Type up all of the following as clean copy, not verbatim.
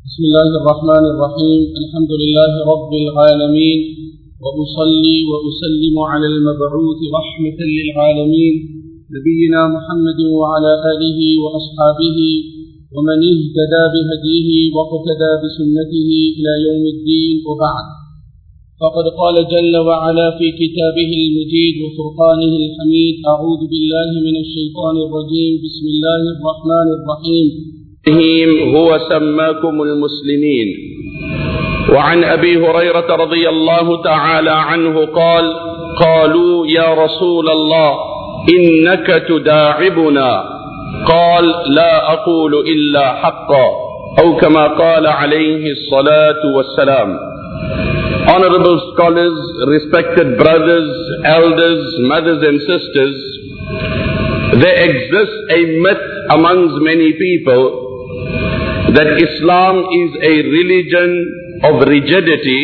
بسم الله الرحمن الرحيم. الحمد لله رب العالمين، وأصلي وأسلم على المبعوث رحمة للعالمين نبينا محمد وعلى آله وأصحابه ومن اهتدى بهديه واقتدى بسنته إلى يوم الدين، وبعد. فقد قال جل وعلا في كتابه المجيد وفرقانه الحميد: أعوذ بالله من الشيطان الرجيم، بسم الله الرحمن الرحيم. هو سماكم المسلمين. وعن أبي هريرة رضي الله تعالى عنه قال: قالوا يا رسول الله إنك تداعبنا، قال: لا أقول إلا حقا، أو كما قال عليه الصلاة والسلام. Honorable scholars, respected brothers, elders, mothers and sisters, there exists a myth amongst many people that Islam is a religion of rigidity,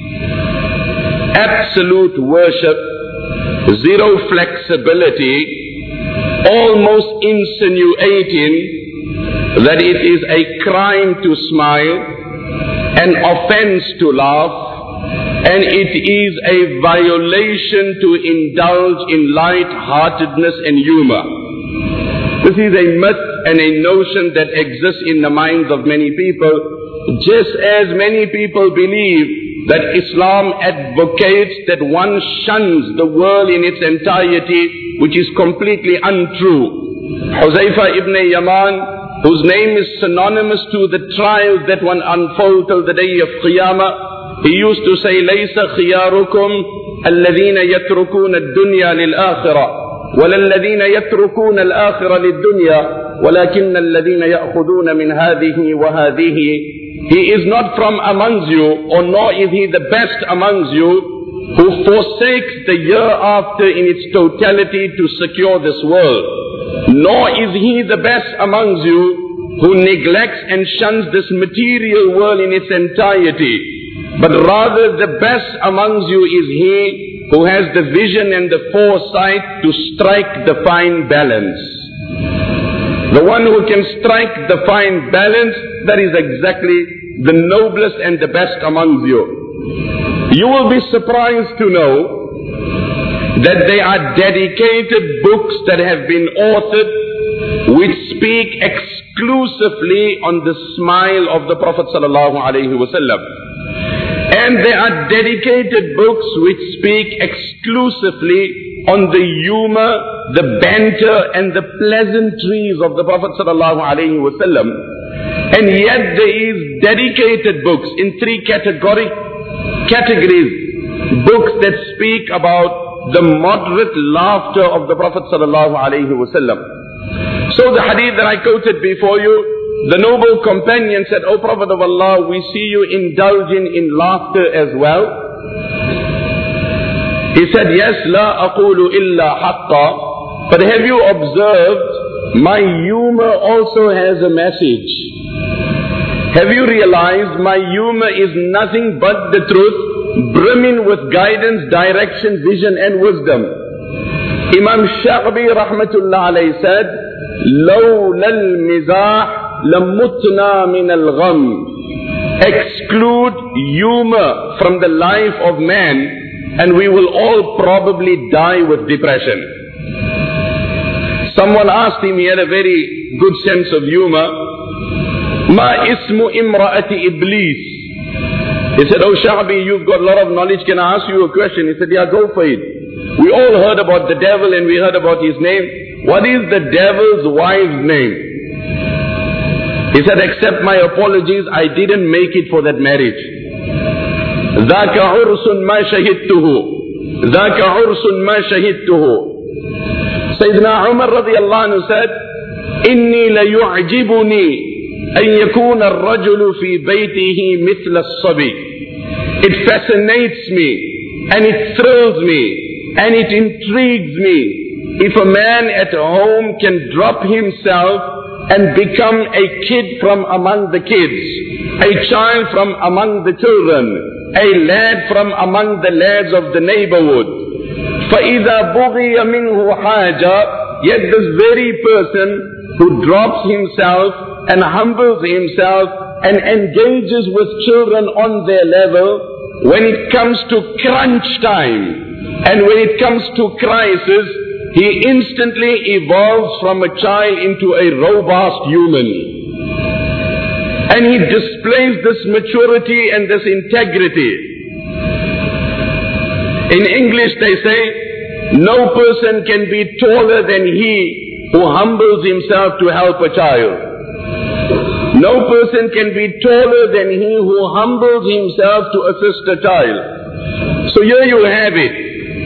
absolute worship, zero flexibility, almost insinuating that it is a crime to smile, an offense to laugh, and it is a violation to indulge in light-heartedness and humor. This is a myth and a notion that exists in the minds of many people, just as many people believe that Islam advocates that one shuns the world in its entirety, which is completely untrue. Huzaifa ibn Yaman, whose name is synonymous to the trials that one unfold till the day of Qiyamah, he used to say, لَيْسَ خِيَارُكُمْ الَّذِينَ يَتْرُكُونَ الدُّنْيَا لِلْآخِرَةِ وَلَا الَّذِينَ يَتْرُكُونَ الْآخِرَةَ لِلدُّنْيَا وَلَكِنَّ الَّذِينَ يَأْخُذُونَ مِنْ هَذِهِ وَهَذِهِ. He is not from amongst you, or nor is he the best amongst you, who forsakes the hereafter in its totality to secure this world. Nor is he the best amongst you, who neglects and shuns this material world in its entirety. But rather the best amongst you is he who has the vision and the foresight to strike the fine balance. The one who can strike the fine balance, that is exactly the noblest and the best amongst you. You will be surprised to know that there are dedicated books that have been authored which speak exclusively on the smile of the Prophet sallallahu alaihi wasallam. And there are dedicated books which speak exclusively on the humor, the banter and the pleasantries of the Prophet sallallahu alaihi wasallam. And yet there is dedicated books in three categories. Books that speak about the moderate laughter of the Prophet sallallahu alaihi wasallam. So the hadith that I quoted before you, the noble companion said, "O Prophet of Allah, we see you indulging in laughter as well." He said, "Yes, la aqulu illa haqqa, but have you observed my humor also has a message? Have you realized my humor is nothing but the truth, brimming with guidance, direction, vision and wisdom?" Imam Sha'bi rahmatullah alayhi said, "Lawla al-mizah lamutna min al-gham." Exclude humor from the life of man and we will all probably die with depression. Someone asked him, he had a very good sense of humor, "Ma ismu imra'ati iblis?" He said, "Oh Sha'bi, you've got a lot of knowledge, can I ask you a question?" He said, "Yeah, go for it. We all heard about the devil and we heard about his name. What is the devil's wife's name?" He said, "Accept my apologies, I didn't make it for that marriage." ذَاكَ عُرْسٌ مَا شَهِدْتُهُ ذَاكَ عُرْسٌ مَا شَهِدْتُهُ. Sayyidina Umar radiyallahu anhu said, "إِنِّي لَيُعْجِبُنِي أَن يَكُونَ الرَّجُلُ فِي بَيْتِهِ مِثْلَ الصَّبِيِّ." It fascinates me and it thrills me and it intrigues me if a man at home can drop himself and become a kid from among the kids, a child from among the children, a lad from among the lads of the neighborhood. فَإِذَا بُغِيَ مِنْهُ حَاجَةٌ. Yet this very person who drops himself and humbles himself and engages with children on their level, when it comes to crunch time and when it comes to crisis, he instantly evolves from a child into a robust human. And he displays this maturity and this integrity. In English they say, no person can be taller than he who humbles himself to help a child. No person can be taller than he who humbles himself to assist a child. So here you have it.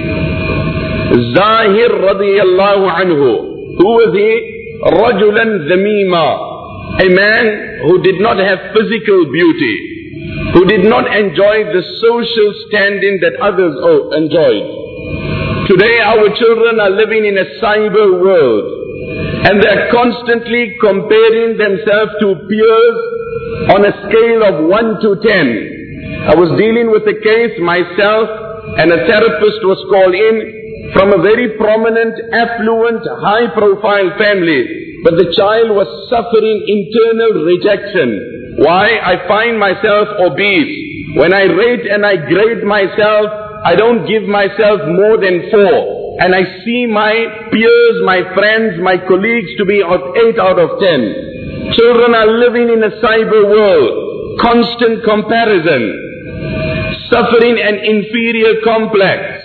Zahir radiyallahu anhu. Who was he? Rajulan zamima. A man who did not have physical beauty, who did not enjoy the social standing that others enjoyed. Today our children are living in a cyber world. And they are constantly comparing themselves to peers on a scale of 1 to 10. I was dealing with a case myself, and a therapist was called in from a very prominent, affluent, high-profile family. But the child was suffering internal rejection. Why? I find myself obese. When I rate and I grade myself, I don't give myself more than 4. And I see my peers, my friends, my colleagues to be 8 out of 10. Children are living in a cyber world. Constant comparison. Suffering an inferior complex.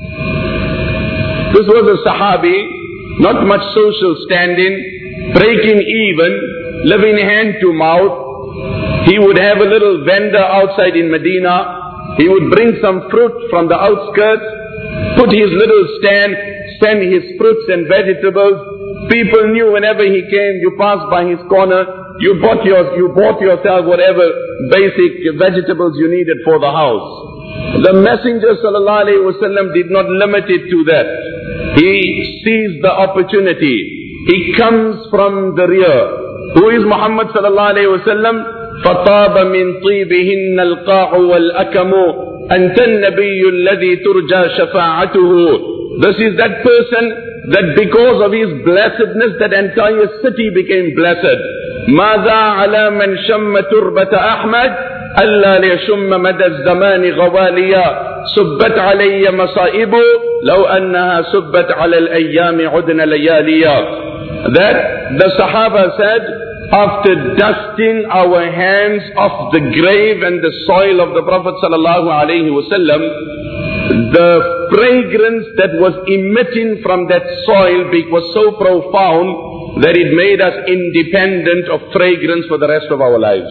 This was a Sahabi, not much social standing, breaking even, living hand to mouth. He would have a little vendor outside in Medina. He would bring some fruit from the outskirts, put his little stand, send his fruits and vegetables. People knew whenever he came, you passed by his corner, you bought yourself whatever basic vegetables you needed for the house. The Messenger ﷺ did not limit it to that. He seized the opportunity. He comes from the rear. Who is Muhammad ﷺ? فَطَابَ مِنْ طِيبِهِنَّ الْقَاعُ وَالْأَكَمُ أَنْتَ النَّبِيُّ الَّذِي تُرْجَى شَفَاعَتُهُ. This is that person that because of his blessedness, that entire city became blessed. مَاذَا عَلَى مَنْ شَمَّ تُرْبَةَ أَحْمَدٍ أَلَّا لِيَشُمَّ مَدَى الزَّمَانِ غَوَالِيًا سُبَّتْ عَلَيَّ مَصَائِبُ لَوْ أَنَّهَا سُبَّتْ عَلَى الْأَيَّامِ عُدْنَ لَيَالِيًا. That the Sahaba said, after dusting our hands off the grave and the soil of the Prophet sallallahu alaihi wasallam, the fragrance that was emitting from that soil was so profound that it made us independent of fragrance for the rest of our lives.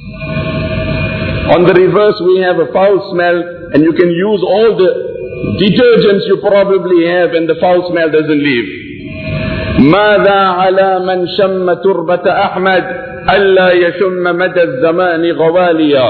On the reverse, we have a foul smell, and you can use all the detergents you probably have and the foul smell doesn't leave. ماذا على من شم تربة أحمد ألا يشم مدى الزمان غواليا.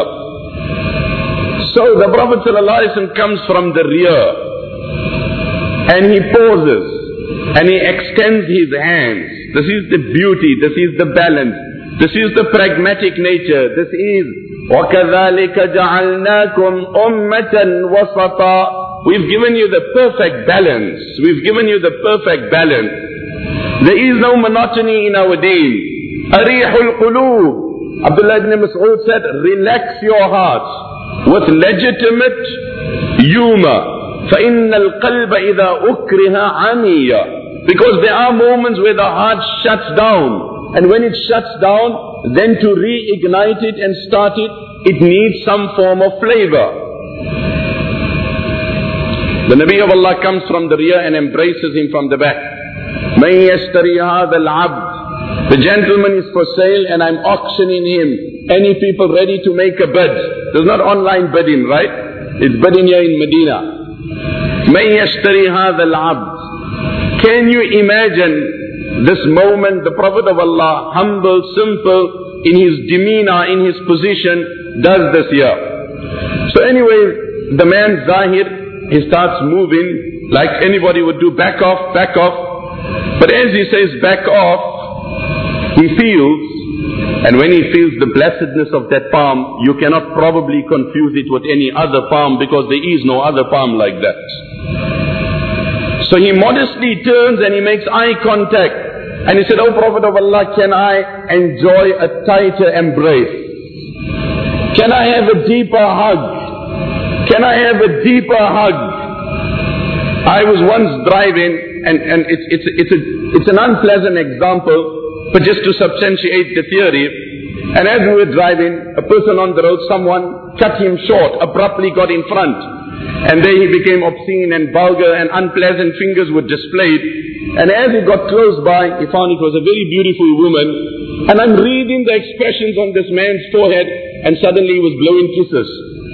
So the Prophet ﷺ comes from the rear and he pauses and he extends his hands. This is the beauty, this is the balance, this is the pragmatic nature, this is وَكَذَلِكَ جَعَلْنَاكُمْ أُمَّةً وَسَطًا. We've given you the perfect balance. We've given you the perfect balance. There is no monotony in our deen. Arihul qulub. Abdullah ibn Mas'ud said, relax your heart with legitimate humor. فَإِنَّ الْقَلْبَ إِذَا أُكْرِهَ عَمِيًّا. Because there are moments where the heart shuts down. And when it shuts down, then to reignite it and start it, it needs some form of flavor. The Nabi of Allah comes from the rear and embraces him from the back. مَنْ يَشْتَرِي هَذَا الْعَبْدِ. The gentleman is for sale and I'm auctioning him. Any people ready to make a bid? There's not online bidding, right? It's bidding here in Medina. مَنْ يَشْتَرِي هَذَا الْعَبْدِ. Can you imagine this moment? The Prophet of Allah, humble, simple, in his demeanor, in his position, does this here. So anyway, the man Zahir, he starts moving like anybody would do, back off, back off. But as he says back off, he feels, and when he feels the blessedness of that palm, you cannot probably confuse it with any other palm because there is no other palm like that. So he modestly turns and he makes eye contact. And he said, "Oh Prophet of Allah, can I enjoy a tighter embrace?" Can I have a deeper hug? Can I have a deeper hug? I was once driving, and it's an unpleasant example, but just to substantiate the theory. And as we were driving, a person on the road, someone cut him short, abruptly got in front. And there he became obscene and vulgar, and unpleasant fingers were displayed. And as he got close by, he found it was a very beautiful woman. And I'm reading the expressions on this man's forehead, and suddenly he was blowing kisses.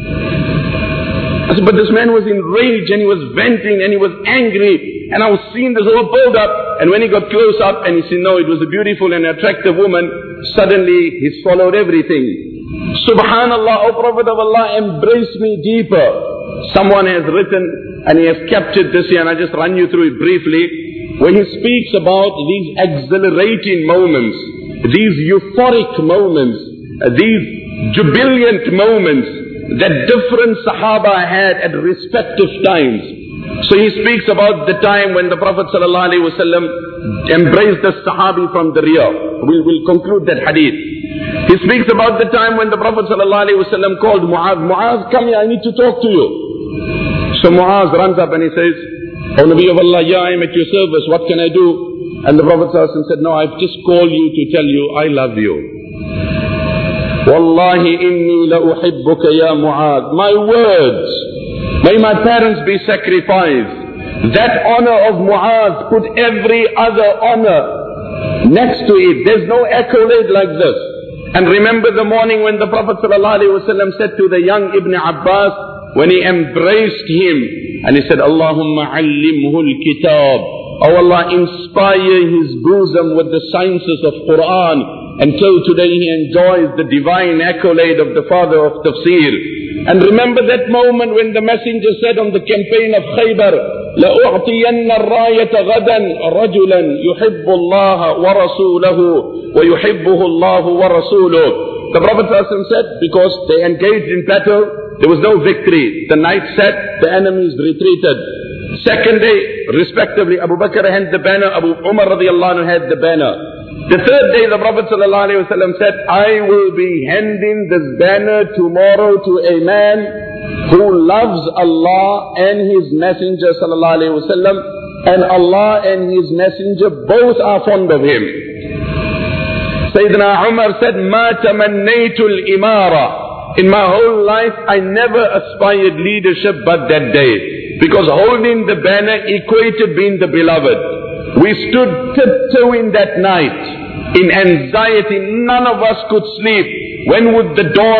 I said, but this man was enraged, and he was venting, and he was angry. And I was seeing this whole build up. And when he got close up, and he said, no, it was a beautiful and attractive woman, suddenly he swallowed everything. Subhanallah, O Prophet of Allah, embrace me deeper. Someone has written, and he has captured this here, and I just run you through it briefly, where he speaks about these exhilarating moments, these euphoric moments, these jubilant moments that different Sahaba had at respective times. So he speaks about the time when the Prophet ﷺ embraced the Sahabi from the rear. We'll conclude that hadith. He speaks about the time when the Prophet ﷺ called Muaz. Muaz, come here, I need to talk to you. So Muaz runs up and he says, O Nabi of Allah, yeah, I am at your service, what can I do? And the Prophet ﷺ said, no, I've just called you to tell you I love you. Wallahi inni la uhibbuka ya Muaz. My words, may my parents be sacrificed. That honor of Muaz, put every other honor next to it. There's no accolade like this. And remember the morning when the Prophet ﷺ said to the young Ibn Abbas, when he embraced him, and he said, Allahumma allimhu al-kitab. Oh Allah, inspire his bosom with the sciences of Quran. Until today he enjoys the divine accolade of the father of tafsir. And remember that moment when the messenger said on the campaign of Khaybar, لَأُعْطِيَنَّ الرَّايَةَ غَدًا رَجُلًا يُحِبُّ اللَّهَ وَرَسُولَهُ وَيُحِبُّهُ اللَّهُ وَرَسُولُهُ. The Prophet ﷺ said, because they engaged in battle, there was no victory. The night set, the enemies retreated. Second day, respectively, Abu Bakr had the banner, Abu Umar radiallahu anhu had the banner. The third day, the Prophet ﷺ said, I will be handing this banner tomorrow to a man who loves Allah and His Messenger ﷺ, and Allah and His Messenger both are fond of him. Sayyidina Umar said, Ma tamannaytul imara. In my whole life, I never aspired leadership but that day. Because holding the banner equated being the beloved. We stood tiptoeing that night in anxiety. None of us could sleep. When would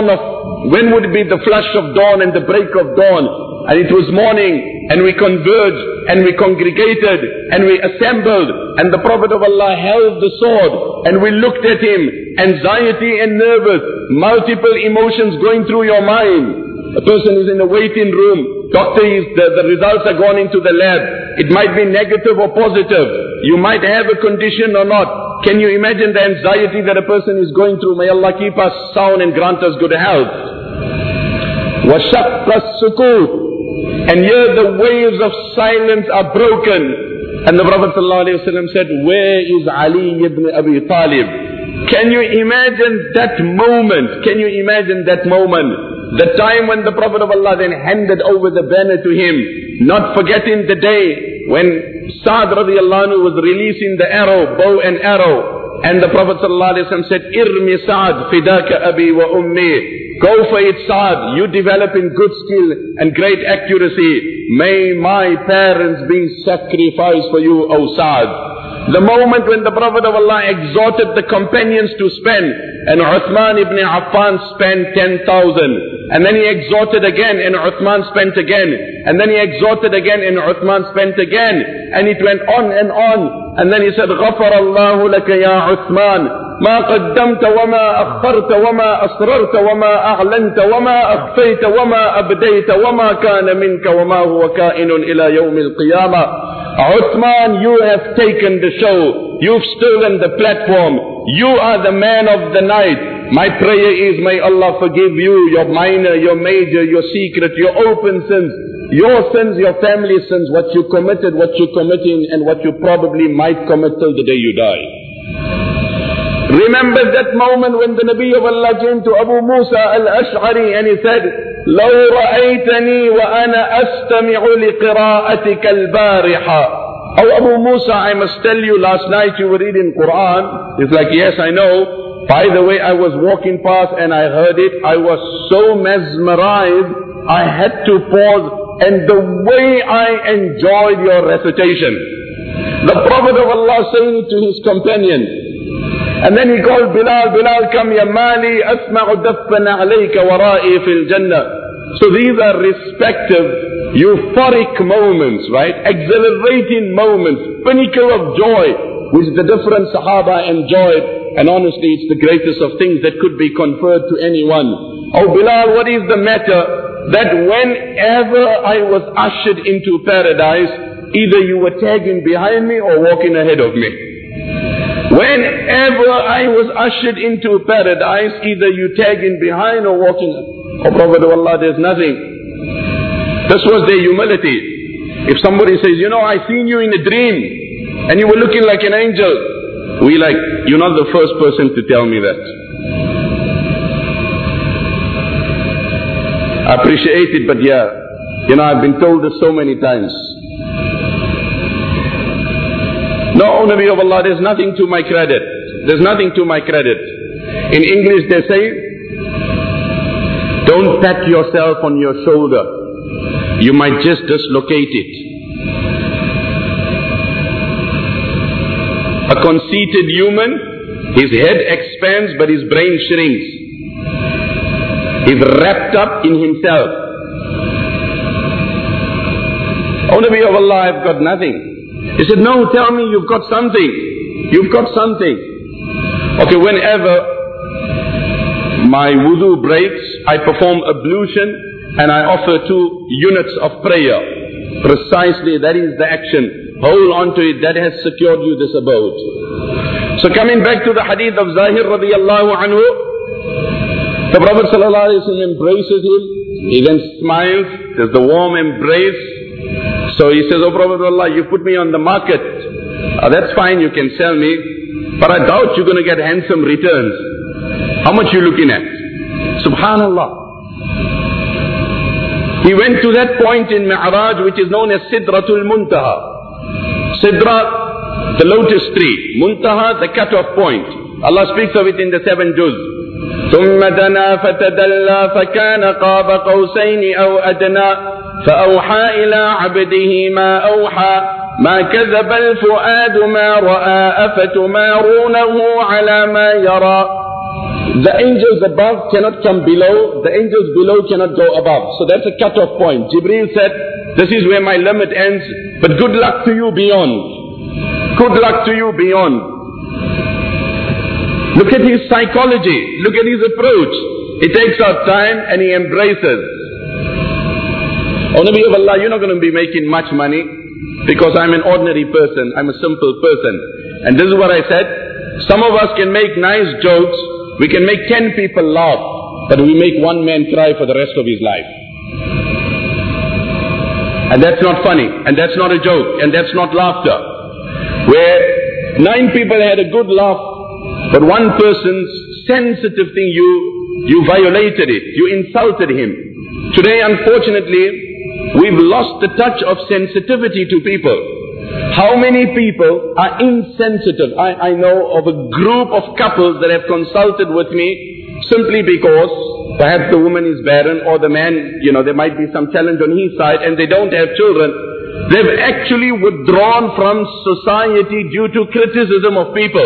be the flush of dawn and the break of dawn? And it was morning, and we converged, and we congregated, and we assembled, and the Prophet of Allah held the sword, and we looked at him, anxiety and nervous, multiple emotions going through your mind. A person is in a waiting room. Doctor, the results are gone into the lab. It might be negative or positive. You might have a condition or not. Can you imagine the anxiety that a person is going through? May Allah keep us sound and grant us good health. وَشَقَّ السُّكُوتِ. And here the waves of silence are broken. And the Prophet ﷺ said, where is Ali ibn Abi Talib? Can you imagine that moment? Can you imagine that moment? The time when the Prophet of Allah then handed over the banner to him, not forgetting the day when Sa'd radiallahu anhu was releasing the arrow, bow and arrow, and the Prophet ﷺ said, Irmi Sa'd fidaka abi wa ummi. Go for it, Sa'd. You develop in good skill and great accuracy. May my parents be sacrificed for you, O Sa'd. The moment when the Prophet of Allah exhorted the companions to spend, and Uthman ibn Affan spent 10,000. And then he exhorted again, and Uthman spent again. And then he exhorted again, and Uthman spent again. And it went on and on. And then he said, غَفَرَ اللَّهُ لَكَ يَا عُثْمَانِ ما قدمت وما أخرت وما أسررت وما أعلنت وما أخفيت وما أبديت وما كان منك وما هو كائن إلى يوم القيامة. Uthman, you have taken the show. You've stolen the platform. You are the man of the night. My prayer is, may Allah forgive you, your minor, your major, your secret, your open sins, your family sins, what you committed, what you're committing, and what you probably might commit till the day you die. Remember that moment when the Nabi of Allah came to Abu Musa al-Ash'ari and he said, لَوْ رَأَيْتَنِي وَأَنَا أَسْتَمِعُ لِقِرَاءَتِكَ الْبَارِحَةِ. Oh Abu Musa, I must tell you, last night you were reading Quran. It's like, yes, I know. By the way, I was walking past and I heard it. I was so mesmerized, I had to pause. And the way I enjoyed your recitation. The Prophet of Allah saying to his companion, and then he called Bilal, Bilal, come ya mali, asma'u daffan alayka wara'i fil jannah. So these are respective, euphoric moments, right? Exhilarating moments, pinnacle of joy, which the different Sahaba enjoyed. And honestly, it's the greatest of things that could be conferred to anyone. Oh Bilal, what is the matter? That whenever I was ushered into paradise, either you were tagging behind me or walking ahead of me. Whenever I was ushered into paradise, either you tagging behind or walking. Oh Prophet of Allah, there's nothing. This was their humility. If somebody says, you know, I seen you in a dream and you were looking like an angel, we like, you're not the first person to tell me that. I appreciate it, but yeah, you know, I've been told this so many times. No, Nabi of Allah, there's nothing to my credit. There's nothing to my credit. In English they say, don't pat yourself on your shoulder. You might just dislocate it. A conceited human, his head expands but his brain shrinks. He's wrapped up in himself. Oh Nabi of Allah, I've got nothing. He said, no, tell me you've got something. You've got something. Okay, whenever my wudu breaks, I perform ablution and I offer 2 units of prayer. Precisely, that is the action. Hold on to it, that has secured you this abode. So coming back to the hadith of Zahir radiyallahu anhu, the Prophet sallallahu alayhi wa sallam embraces him. He then smiles. There's the warm embrace. So he says, oh Prophet of Allah, you put me on the market. That's fine, you can sell me. But I doubt you're going to get handsome returns. How much you looking at? Subhanallah. He went to that point in Mi'raj which is known as Sidratul Muntaha. Sidra, the lotus tree. Muntaha, the cut-off point. Allah speaks of it in the 7 juz. ثم دنا فتدلى فكان قاب قوسين أو أدنى فأوحى إلى عبده ما أوحى ما كذب الفؤاد ما رأى أفتمارونه على ما يرى. The angels above cannot come below, the angels below cannot go above. So that's a cut-off point. Jibreel said, this is where my limit ends, but good luck to you beyond. Good luck to you beyond. Look at his psychology, look at his approach. He takes out time and he embraces. Oh Nabi of Allah, you're not going to be making much money because I'm an ordinary person, I'm a simple person. And this is what I said, some of us can make nice jokes, we can make 10 people laugh, but we make one man cry for the rest of his life. And that's not funny, and that's not a joke, and that's not laughter. Where 9 people had a good laugh, but one person's sensitive thing, you violated it, you insulted him. Today, unfortunately, we've lost the touch of sensitivity to people. How many people are insensitive? I know of a group of couples that have consulted with me simply because perhaps the woman is barren or the man, there might be some challenge on his side and they don't have children. They've actually withdrawn from society due to criticism of people.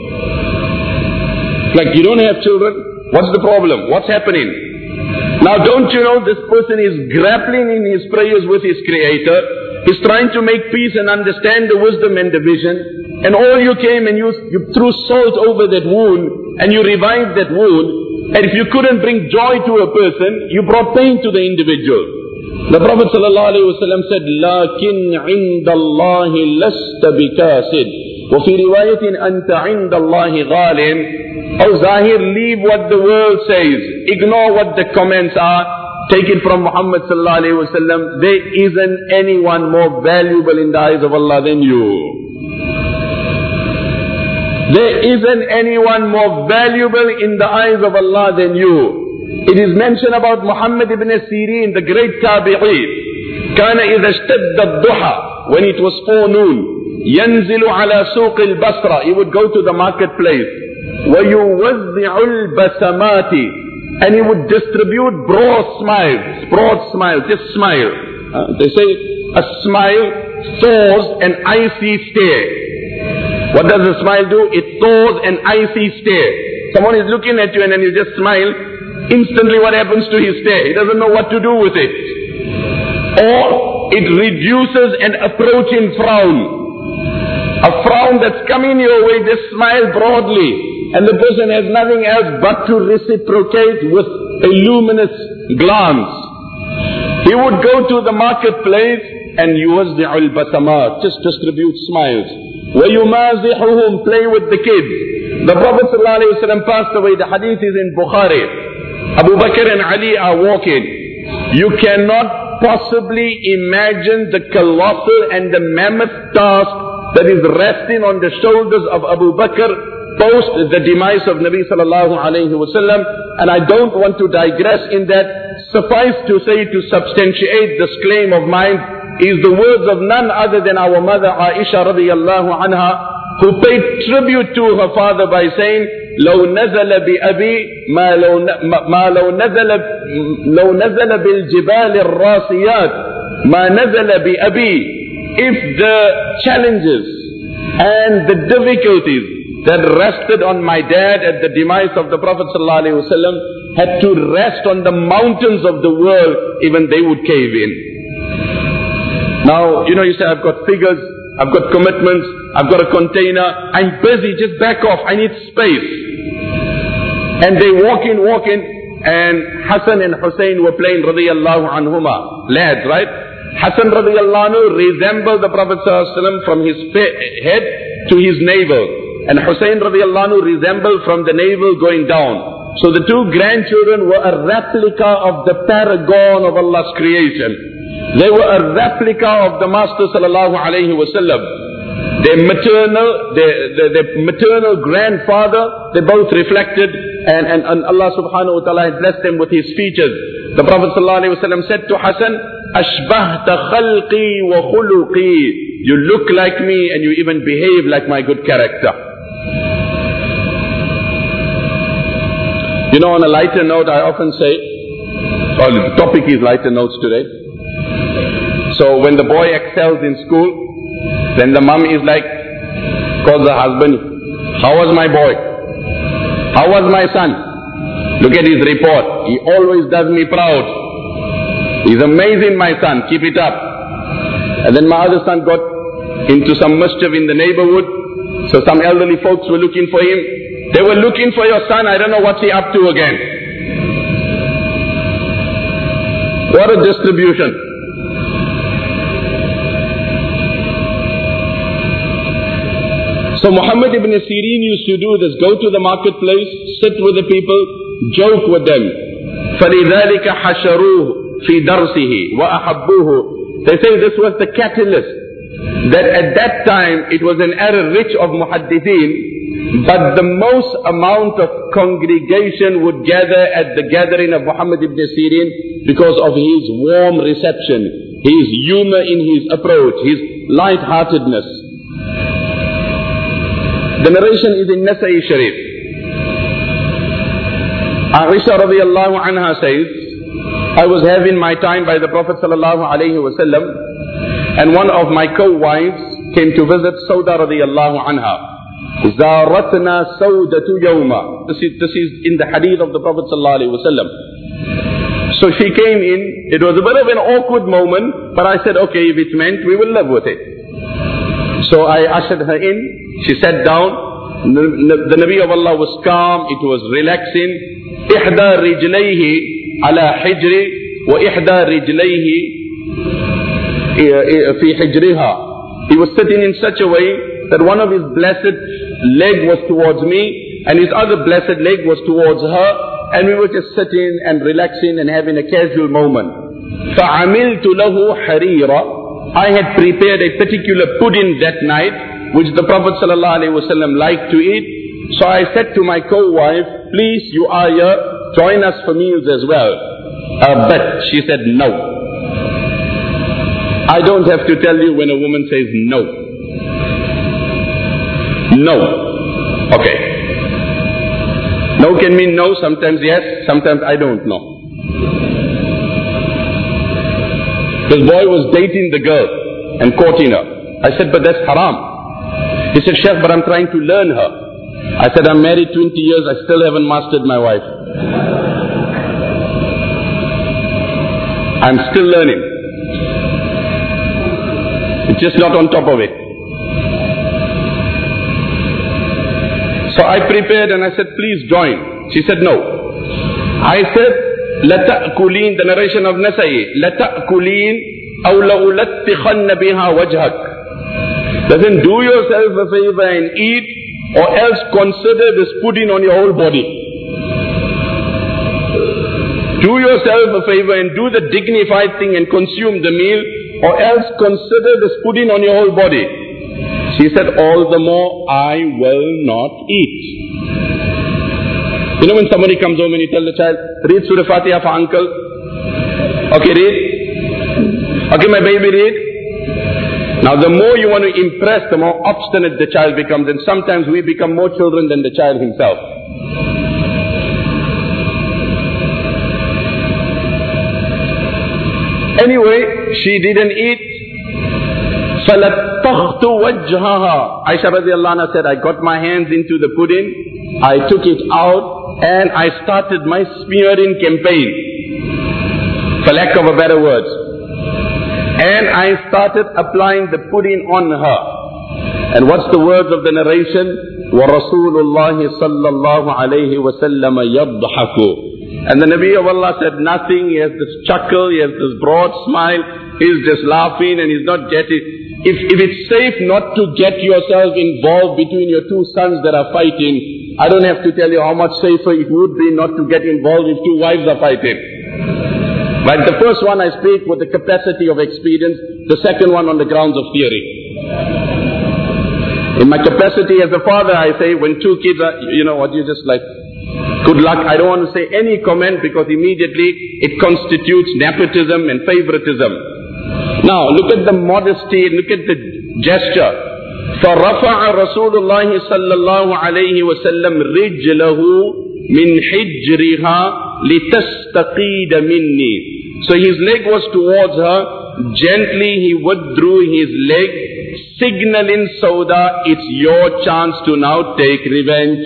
Like, you don't have children? What's the problem? What's happening? Now don't you know this person is grappling in his prayers with his Creator. He's trying to make peace and understand the wisdom and the vision. And all you came and you threw salt over that wound and you revived that wound. And if you couldn't bring joy to a person, you brought pain to the individual. The Prophet ﷺ said, لَكِنْ عِنْدَ اللَّهِ لَسْتَ بِكَاسِدٍ وَفِي رِوَايَةٍ أَنْتَ عِنْدَ اللَّهِ غَالٍ. Oh Zahir, leave what the world says. Ignore what the comments are. Take it from Muhammad sallallahu alayhi wa sallam. There isn't anyone more valuable in the eyes of Allah than you. There isn't anyone more valuable in the eyes of Allah than you. It is mentioned about Muhammad ibn Sirin, the great tabi'i. كان إذا اشتد الضحى, when it was forenoon, ينزل على سوق البصرة, he would go to the marketplace. ويوزع البسمات, and he would distribute broad smiles, just smile. They say a smile thaws an icy stare. What does a smile do? It thaws an icy stare. Someone is looking at you and then you just smile. Instantly what happens to his stare? He doesn't know what to do with it. Or it reduces an approaching frown. A frown that's coming your way, just smile broadly. And the person has nothing else but to reciprocate with a luminous glance. He would go to the marketplace and yuwazzi'u al-basamat, just distribute smiles. وَيُمَازِحُهُمْ, play with the kids. The Prophet ﷺ passed away. The hadith is in Bukhari. Abu Bakr and Ali are walking. You cannot possibly imagine the colossal and the mammoth task that is resting on the shoulders of Abu Bakr post the demise of Nabi sallallahu alayhi wasallam. And I don't want to digress in that. Suffice to say, to substantiate this claim of mine, is the words of none other than our mother Aisha radiyallahu anha, who paid tribute to her father by saying, لو نزل بأبي ما لو نزل بالجبال الراسيات ما نزل بأبي. If the challenges and the difficulties that rested on my dad at the demise of the Prophet ﷺ had to rest on the mountains of the world, even they would cave in. Now, you say, I've got figures, I've got commitments, I've got a container, I'm busy, just back off, I need space. And they walking, and Hassan and Hussein were playing radiyallahu anhuma, lads, right? Hassan radiyallahu anhu resembled the Prophet ﷺ from his head to his navel. And Hussein radiyallahu anhu resembled from the navel going down. So the two grandchildren were a replica of the paragon of Allah's creation. They were a replica of the Master sallallahu alayhi wasallam. Their maternal grandfather, they both reflected, and Allah subhanahu wa ta'ala had blessed them with his features. The Prophet sallallahu alayhi wasallam said to Hassan, Ashbahta khalqi wa khuluqi. You look like me and you even behave like my good character. On a lighter note, I often say, the topic is lighter notes today. So when the boy excels in school, then the mom is like, calls the husband, how was my boy? How was my son? Look at his report. He always does me proud. He's amazing, my son. Keep it up. And then my other son got into some mischief in the neighborhood. So some elderly folks were looking for him. They were looking for your son. I don't know what's he up to again. What a distribution. So Muhammad ibn Sirin used to do this. Go to the marketplace, sit with the people, joke with them. فَلِذَلِكَ حَشَرُوهُ فِي دَرْسِهِ وَأَحَبُّوهُ. They say this was the catalyst. That at that time it was an era rich of muhaddithin, but the most amount of congregation would gather at the gathering of Muhammad ibn Sirin because of his warm reception, his humor in his approach, his light-heartedness. The narration is in Nasa'i Sharif. Aisha radiyallahu anha says, I was having my time by the Prophet sallallahu alayhi wasallam, and one of my co-wives came to visit Sauda radiyallahu anha. Zaratna Saudatu yawma. This is in the hadith of the Prophet sallallahu alayhi wasallam. So she came in. It was a bit of an awkward moment, but I said, okay, if it's meant, we will live with it. So I ushered her in. She sat down. The Nabi of Allah was calm. It was relaxing. إحدى رجليه على حجري وإحدى رجليه في حجرها. He was sitting in such a way that one of his blessed leg was towards me and his other blessed leg was towards her, and we were just sitting and relaxing and having a casual moment. فَعَمِلْتُ لَهُ حَرِيرًا. I had prepared a particular pudding that night, which the Prophet ﷺ liked to eat. So I said to my co-wife, please, you are here, join us for meals as well. But she said no. I don't have to tell you when a woman says no. No. Okay. No can mean no, sometimes yes, sometimes I don't know. This boy was dating the girl and courting her. I said, but that's haram. He said, Sheikh, but I'm trying to learn her. I said, I'm married 20 years, I still haven't mastered my wife. I'm still learning. It's just not on top of it. So I prepared and I said, please join. She said, no. I said, لَتَأْكُلِينَ, the narration of Nasai, لَتَأْكُلِينَ أَوْ لَأُلَتِّخَنَّ بِهَا وَجْهَكَ. Doesn't do yourself a favor and eat, or else consider this pudding on your whole body. Do yourself a favor and do the dignified thing and consume the meal, or else consider this pudding on your whole body. She said, all the more, I will not eat. You know when somebody comes home and you tell the child, read Surah Fatiha for uncle. Okay, read. Okay, my baby, read. Now the more you want to impress, the more obstinate the child becomes, and sometimes we become more children than the child himself. Anyway, she didn't eat. فَلَتَّخْتُ وَجْهَهَا. Aisha radiallahu anha said, I got my hands into the pudding, I took it out, and I started my smearing campaign, for lack of a better word. And I started applying the pudding on her. And what's the words of the narration? وَرَسُولُ اللَّهِ صَلَّى اللَّهُ عَلَيْهِ وَسَلَّمَ يَضْحَكُ. And the Nabi of Allah said nothing. He has this chuckle, he has this broad smile, he's just laughing and he's not getting. If it's safe not to get yourself involved between your two sons that are fighting, I don't have to tell you how much safer it would be not to get involved if two wives are fighting. But the first one I speak with the capacity of experience, the second one on the grounds of theory. In my capacity as a father, I say when two kids are, you know what, you just like, good luck. I don't want to say any comment because immediately it constitutes nepotism and favoritism. Now, look at the modesty, look at the gesture. فَرَفَعَ رَسُولُ اللَّهِ صَلَّى اللَّهُ عَلَيْهِ وَسَلَّمْ رِجْلَهُ مِنْ حِجْرِهَا لِتَسْتَقِيدَ مِنِّي. So his leg was towards her. Gently he withdrew his leg, signaling Sauda, it's your chance to now take revenge.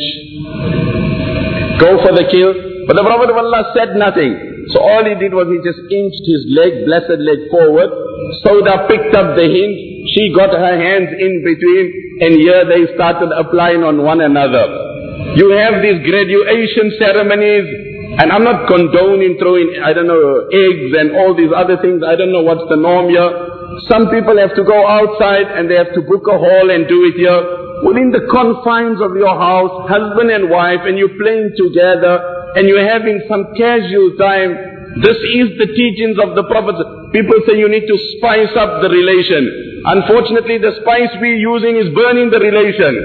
Go for the kill. But the Prophet of Allah said nothing. So all he did was he just inched his leg, blessed leg forward. Sauda picked up the hint. She got her hands in between, and here they started applying on one another. You have these graduation ceremonies, and I'm not condoning throwing, eggs and all these other things. I don't know what's the norm here. Some people have to go outside and they have to book a hall and do it here. Within the confines of your house, husband and wife, and you're playing together, and you're having some casual time. This is the teachings of the Prophet. People say you need to spice up the relation. Unfortunately, the spice we're using is burning the relation.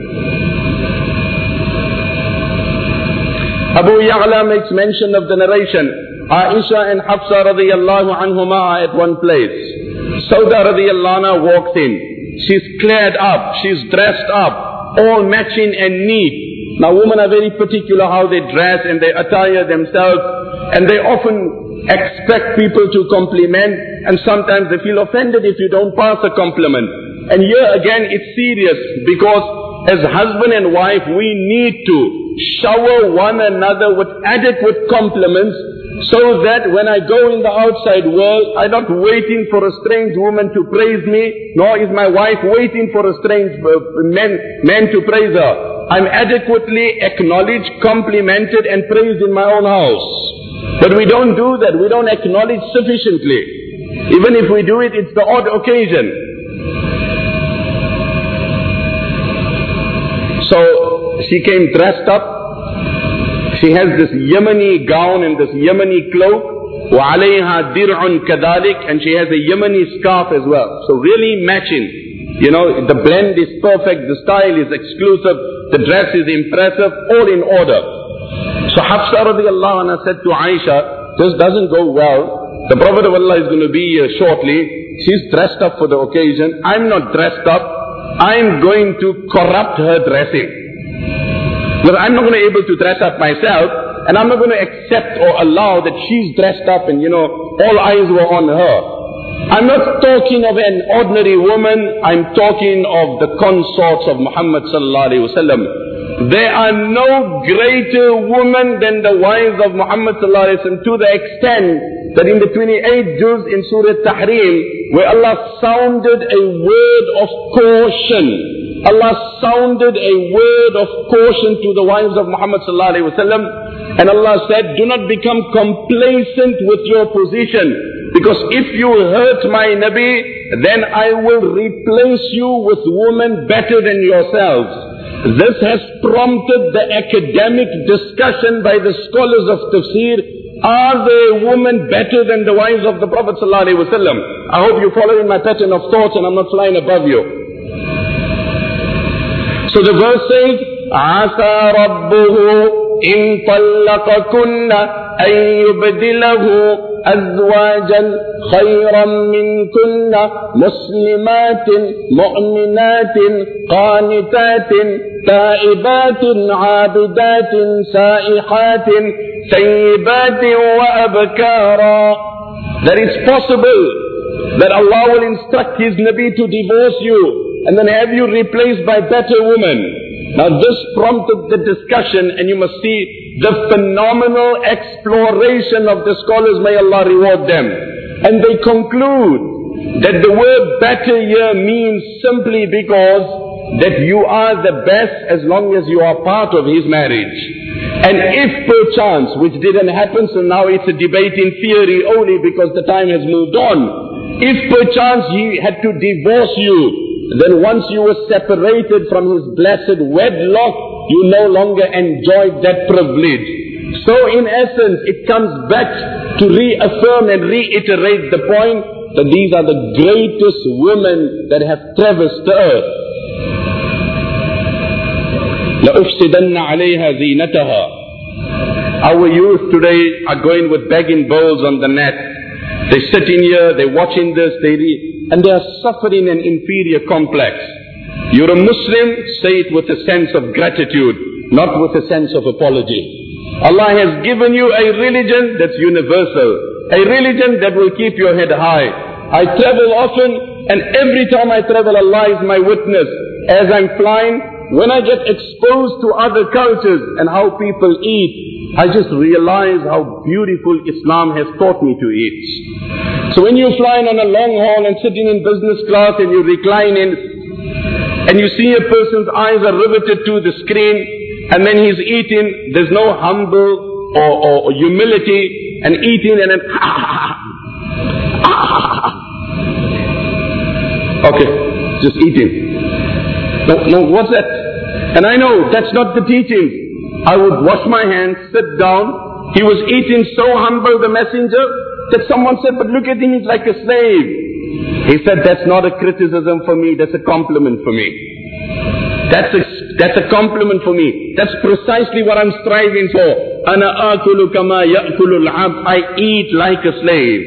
Abu Ya'la makes mention of the narration. Aisha and Hafsa radiyallahu anhuma are at one place. Sauda radiyallahu anha walks in. She's clad up, she's dressed up, all matching and neat. Now women are very particular how they dress and they attire themselves, and they often expect people to compliment, and sometimes they feel offended if you don't pass a compliment. And here again it's serious, because as husband and wife we need to shower one another with adequate compliments, so that when I go in the outside world, I'm not waiting for a strange woman to praise me, nor is my wife waiting for a strange man to praise her. I'm adequately acknowledged, complimented and praised in my own house. But we don't do that. We don't acknowledge sufficiently. Even if we do it, it's the odd occasion. So she came dressed up. She has this Yemeni gown and this Yemeni cloak. وَعَلَيْهَا دِرْعٌ كَذَلِكَ. And she has a Yemeni scarf as well. So really matching. The blend is perfect, the style is exclusive, the dress is impressive, all in order. So Hafsa radiallahu anha said to Aisha, this doesn't go well. The Prophet of Allah is going to be here shortly. She's dressed up for the occasion. I'm not dressed up. I'm going to corrupt her dressing. Because I'm not going to be able to dress up myself, and I'm not going to accept or allow that she's dressed up and all eyes were on her. I'm not talking of an ordinary woman. I'm talking of the consorts of Muhammad sallallahu alaihi wasallam. There are no greater women than the wives of Muhammad sallallahu alaihi wasallam, to the extent that in the 28th juz in Surah Tahrim, where Allah sounded a word of caution, Allah sounded a word of caution to the wives of Muhammad sallallahu alaihi wasallam, and Allah said, do not become complacent with your position, because if you hurt my Nabi, then I will replace you with women better than yourselves. This has prompted the academic discussion by the scholars of tafsir. Are there women better than the wives of the Prophet sallallahu alaihi wasallam? I hope you're following my pattern of thoughts and I'm not flying above you. So the verse says, عَسَى رَبُّهُ إِن طَلَّقَكُنَّ أَن يُبْدِلَهُ أَزْوَاجًا خَيْرًا مِنْكُنَّ مُسْلِمَاتٍ مُؤْمِنَاتٍ قَانِتَاتٍ تَائِبَاتٍ عَابِدَاتٍ سَائِحَاتٍ ثَيِّبَاتٍ وَأَبْكَارًا. That it's possible that Allah will instruct His Nabi to divorce you and then have you replaced by better women. Now this prompted the discussion, and you must see the phenomenal exploration of the scholars, may Allah reward them. And they conclude that the word better here means simply because that you are the best as long as you are part of his marriage. And if perchance, which didn't happen, so now it's a debate in theory only because the time has moved on. If perchance he had to divorce you, then once you were separated from his blessed wedlock, you no longer enjoyed that privilege. So in essence, it comes back to reaffirm and reiterate the point that these are the greatest women that have traversed the earth. لَأُفْسِدَنَّ عَلَيْهَا زِينَتَهَا. Our youth today are going with begging bowls on the net. They sit in here, they're watching this, and they are suffering an inferior complex. You're a Muslim, say it with a sense of gratitude, not with a sense of apology. Allah has given you a religion that's universal, a religion that will keep your head high. I travel often, and every time I travel, Allah is my witness. As I'm flying, when I get exposed to other cultures and how people eat, I just realize how beautiful Islam has taught me to eat. So when you're flying on a long haul and sitting in business class and you recline in, and you see a person's eyes are riveted to the screen, and then he's eating, there's no humble or humility, and eating and then okay, just eating. No, what's that? And I know that's not the teaching. I would wash my hands, sit down. He was eating so humble, the messenger, that someone said, but look at him, he's like a slave. He said, that's not a criticism for me, that's a compliment for me. That's a compliment for me. That's precisely what I'm striving for. Ana akulu kama ya'kulu al-'abd. I eat like a slave.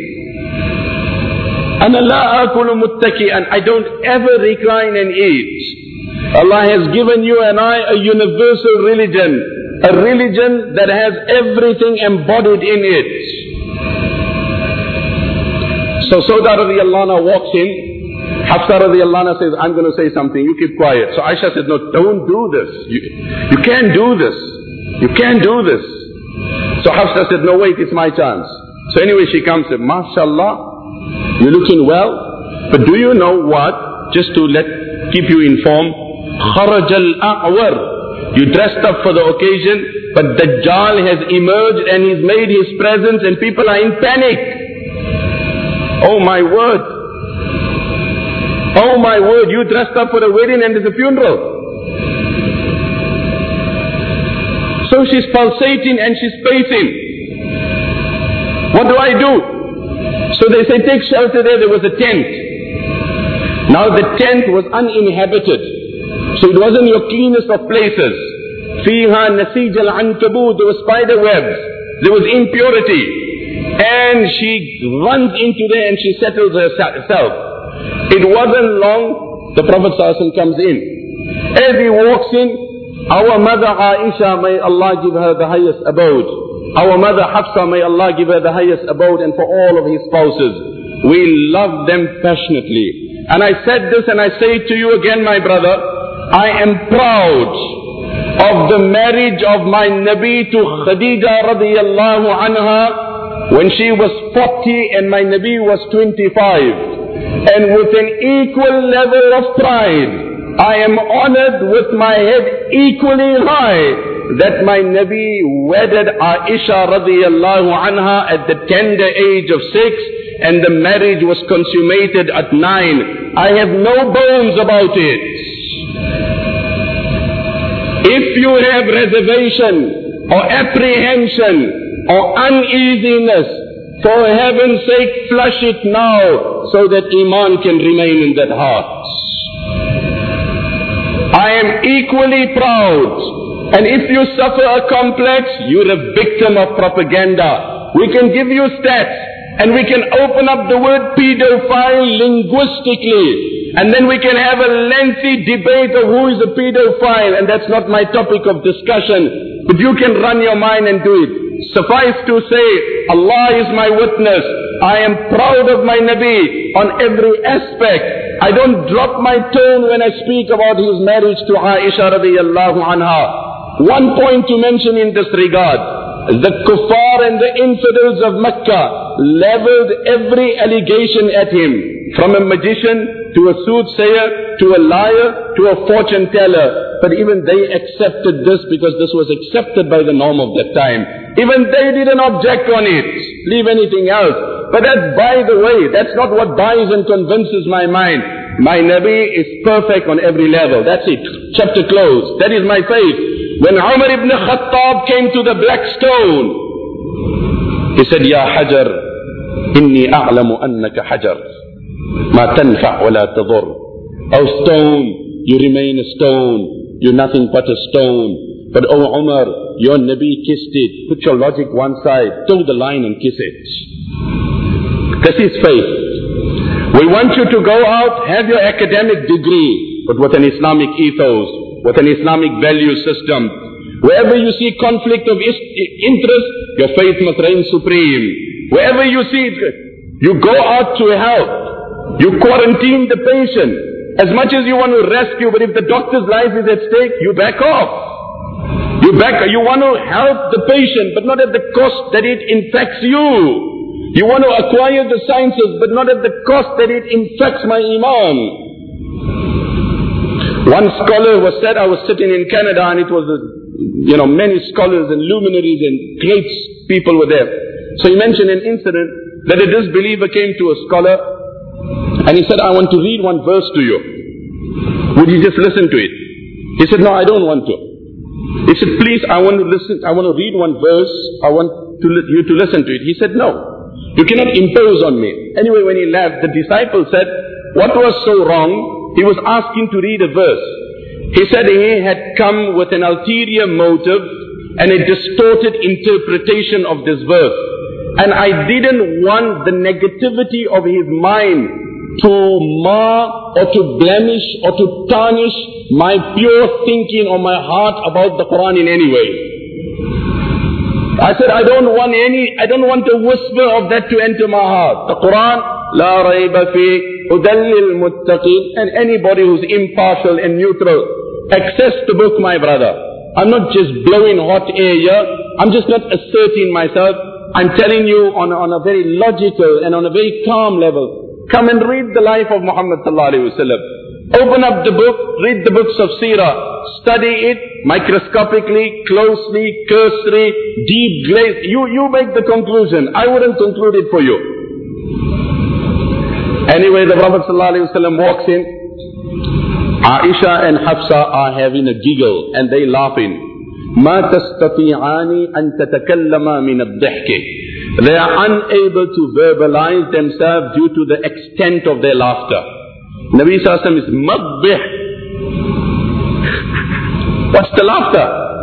Ana la akulu muttaki'an. I don't ever recline and eat. Allah has given you and I a universal religion. A religion that has everything embodied in it. So Sauda radiallahu anha walks in. Hafsa radiallahu anha says, I'm going to say something, you keep quiet. So Aisha said, no, don't do this. You can't do this. You can't do this. So Hafsa said, no, wait, it's my chance. So anyway, she comes and said, MashaAllah, you're looking well. But do you know what? Just to keep you informed, Kharaj al-A'war. You dressed up for the occasion, but Dajjal has emerged and he's made his presence and people are in panic. Oh my word. Oh my word, you dressed up for a wedding and there's a funeral. So she's pulsating and she's pacing. What do I do? So they say, take shelter there. There was a tent. Now the tent was uninhabited, so it wasn't your cleanest of places. فِيهَا نَسِيجَ الْعَنْكَبُوتِ, there were spider webs, there was impurity. And she runs into there and she settles herself. It wasn't long, the Prophet ﷺ comes in. As he walks in, our mother Aisha, may Allah give her the highest abode. Our mother Hafsa, may Allah give her the highest abode, and for all of his spouses. We love them passionately. And I said this and I say to you again, my brother, I am proud of the marriage of my Nabi to Khadija radiyallahu anha when she was 40 and my Nabi was 25. And with an equal level of pride, I am honored with my head equally high that my Nabi wedded Aisha radiyallahu anha at the tender age of 6 and the marriage was consummated at 9. I have no bones about it. If you have reservation or apprehension or uneasiness, for heaven's sake flush it now so that Iman can remain in that heart. I am equally proud, and if you suffer a complex, you're a victim of propaganda. We can give you stats and we can open up the word pedophile linguistically, and then we can have a lengthy debate of who is a pedophile, and that's not my topic of discussion, but you can run your mind and do it. Suffice to say, Allah is my witness. I am proud of my Nabi on every aspect. I don't drop my tone when I speak about his marriage to Aisha radiyallahu anha. One point to mention in this regard. The kuffar and the infidels of Mecca leveled every allegation at him. From a magician to a soothsayer to a liar to a fortune teller. But even they accepted this because this was accepted by the norm of that time. Even they didn't object on it. Leave anything else. But that's by the way. That's not what buys and convinces my mind. My Nabi is perfect on every level. That's it. Chapter closed. That is my faith. When Umar ibn Khattab came to the black stone, he said, Ya Hajar, inni a'lamu annaka Hajar. Ma tanfa' wa la tadur. Oh stone, you remain a stone. You're nothing but a stone. But oh Umar, your Nabi kissed it. Put your logic one side. Toe the line and kiss it. This is faith. We want you to go out, have your academic degree, but with an Islamic ethos, with an Islamic value system. Wherever you see conflict of interest, your faith must reign supreme. Wherever you see it, you go out to help. You quarantine the patient. As much as you want to rescue, but if the doctor's life is at stake, you back off. You want to help the patient, but not at the cost that it infects you. You want to acquire the sciences, but not at the cost that it infects my Iman. One scholar was said, I was sitting in Canada and it was, many scholars and luminaries and great people were there. So he mentioned an incident that a disbeliever came to a scholar and he said, I want to read one verse to you. Would you just listen to it? He said, no, I don't want to. He said, please, I want to listen. I want to read one verse. I want you to listen to it. He said, no, you cannot impose on me. Anyway, when he left, the disciple said, what was so wrong? He was asking to read a verse. He said he had come with an ulterior motive and a distorted interpretation of this verse. And I didn't want the negativity of his mind to mar or to blemish or to tarnish my pure thinking or my heart about the Quran in any way. I said, I don't want a whisper of that to enter my heart. The Quran, La rayba fi hudallil muttaqin, and anybody who's impartial and neutral, access the book, my brother. I'm not just blowing hot air here. I'm just not asserting myself. I'm telling you on a very logical and on a very calm level. Come and read the life of Muhammad sallallahu alaihi wasallam. Open up the book, read the books of Seerah, study it microscopically, closely, cursory, deep glaze. You make the conclusion. I wouldn't conclude it for you. Anyway, the Prophet sallallahu alaihi wasallam walks in. Aisha and Hafsa are having a giggle and they laughing. ما تستطيعان أن تتكلما من الضحك. They are unable to verbalize themselves due to the extent of their laughter. Nabi Sallallahu Alaihi Wasallam is mabbih. What's the laughter?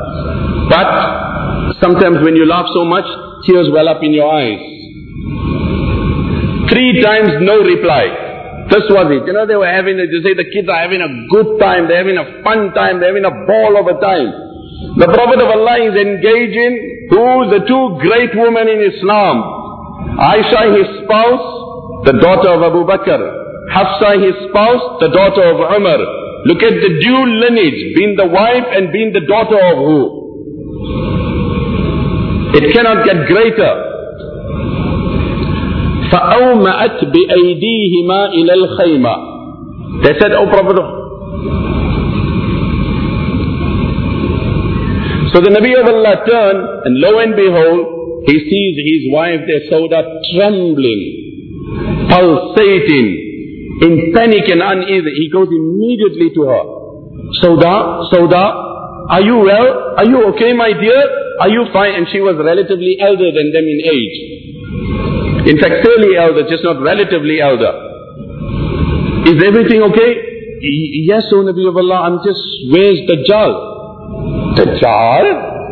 But sometimes when you laugh so much, tears well up in your eyes. 3 times no reply. This was it. You know, they say the kids are having a good time, they're having a fun time, they're having a ball of a time. The Prophet of Allah is engaging the 2 great women in Islam. Aisha, his spouse, the daughter of Abu Bakr. Hafsa, his spouse, the daughter of Umar. Look at the dual lineage, being the wife and being the daughter of who? It cannot get greater. فَأَوْمَأَتْ بِأَيْدِيهِمَا إِلَى الْخَيْمَةِ. They said, "Oh Prophet." So the Nabi of Allah turned, and lo and behold, he sees his wife there, Sauda, trembling, pulsating, in panic and uneasy. He goes immediately to her. Sauda, are you well? Are you okay, my dear? Are you fine? And she was relatively elder than them in age. In fact, fairly elder, just not relatively elder. Is everything okay? Yes, O Nabi of Allah, where's Dajjal? Dajjal?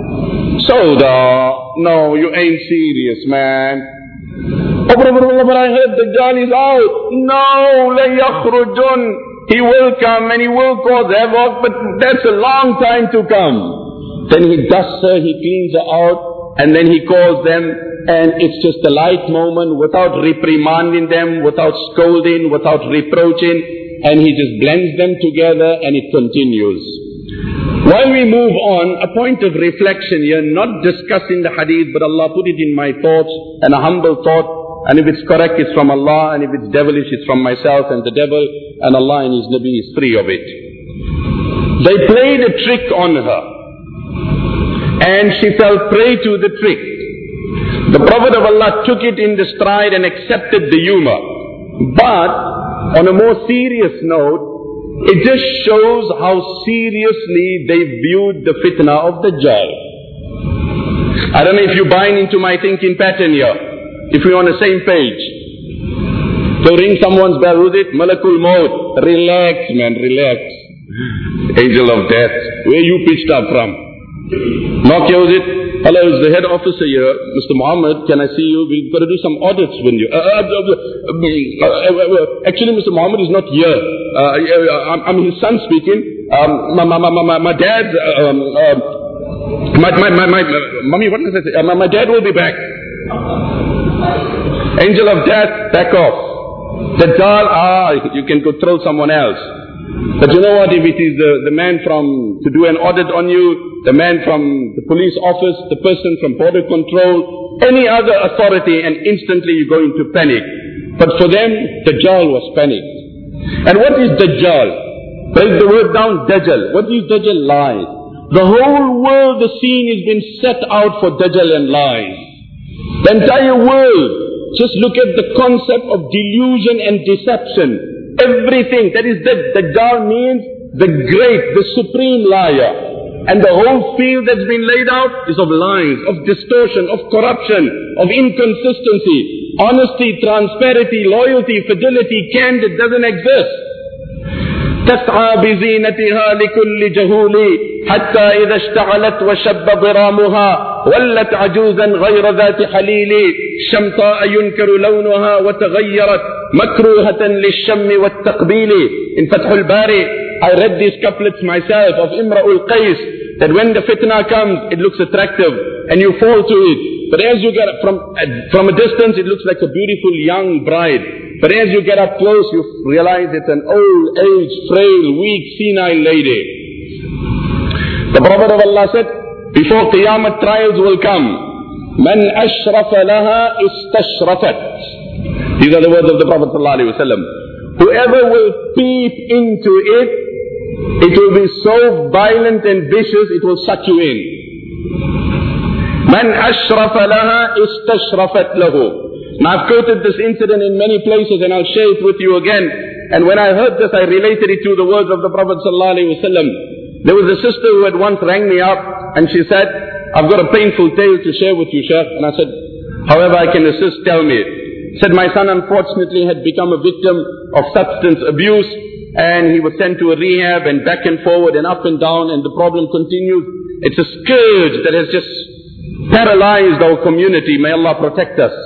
Sauda, no, you ain't serious, man. Oh, Prophet of Allah, but I heard Dajjal is out. No, la yakhrujun. He will come and he will cause havoc, but that's a long time to come. Then he dusts her, he cleans her out, and then he calls them. And it's just a light moment without reprimanding them, without scolding, without reproaching. And he just blends them together and it continues. While we move on, a point of reflection here, not discussing the hadith, but Allah put it in my thoughts, and a humble thought. And if it's correct, it's from Allah, and if it's devilish, it's from myself and the devil, and Allah and His Nabi is free of it. They played a trick on her, and she fell prey to the trick. The Prophet of Allah took it in the stride and accepted the humor. But on a more serious note, it just shows how seriously they viewed the fitna of Dajjal. I don't know if you're buying into my thinking pattern here. If we're on the same page. So ring someone's bell, who's it? Malakul Maut. Relax, man, relax. Angel of death. Where you pitched up from? Knock, who's it? Hello, is the head officer here, Mr. Muhammad, can I see you? We've got to do some audits with you. Actually, Mr. Muhammad is not here. I'm his son speaking. My dad, mommy, what does I say? My dad will be back. Angel of death, back off. Dajjal, you can go throw someone else. But you know what, if it is the man to do an audit on you, the man from the police office, the person from border control, any other authority, and instantly you go into panic. But for them, Dajjal was panicked. And what is Dajjal? Break the word down, Dajjal. What is Dajjal? Lies. The whole world, the scene has been set out for Dajjal and lies. The entire world, just look at the concept of delusion and deception. Everything, that is Dajjal means the great, the supreme liar. And the whole field that's been laid out is of lies, of distortion, of corruption, of inconsistency. Honesty, transparency, loyalty, fidelity, candid doesn't exist. تسعى بزينتها لكل جهول حتى إذا اشتعلت وشب ضرامها ولت عجوزا غير ذات حليل شمطاء ينكر لونها وتغيرت مكروهة للشم والتقبيل. In Fath al-Bari, I read these couplets myself of Imra'ul Qais, that when the fitna comes, it looks attractive and you fall to it. But as you get from a distance, it looks like a beautiful young bride. But as you get up close, you realize it's an old age, frail, weak, senile lady. The Prophet of Allah said, before Qiyamah trials will come, Man ashrafa laha istashrafat. These are the words of the Prophet ﷺ. Whoever will peep into it, it will be so violent and vicious, it will suck you in. Man ashrafa laha istashrafat lahu. Now I've quoted this incident in many places and I'll share it with you again. And when I heard this, I related it to the words of the Prophet ﷺ. There was a sister who had once rang me up and she said, I've got a painful tale to share with you, Sheikh. And I said, however I can assist, tell me. Said my son unfortunately had become a victim of substance abuse, and he was sent to a rehab and back and forward and up and down, and the problem continues. It's a scourge that has just paralyzed our community. May Allah protect us.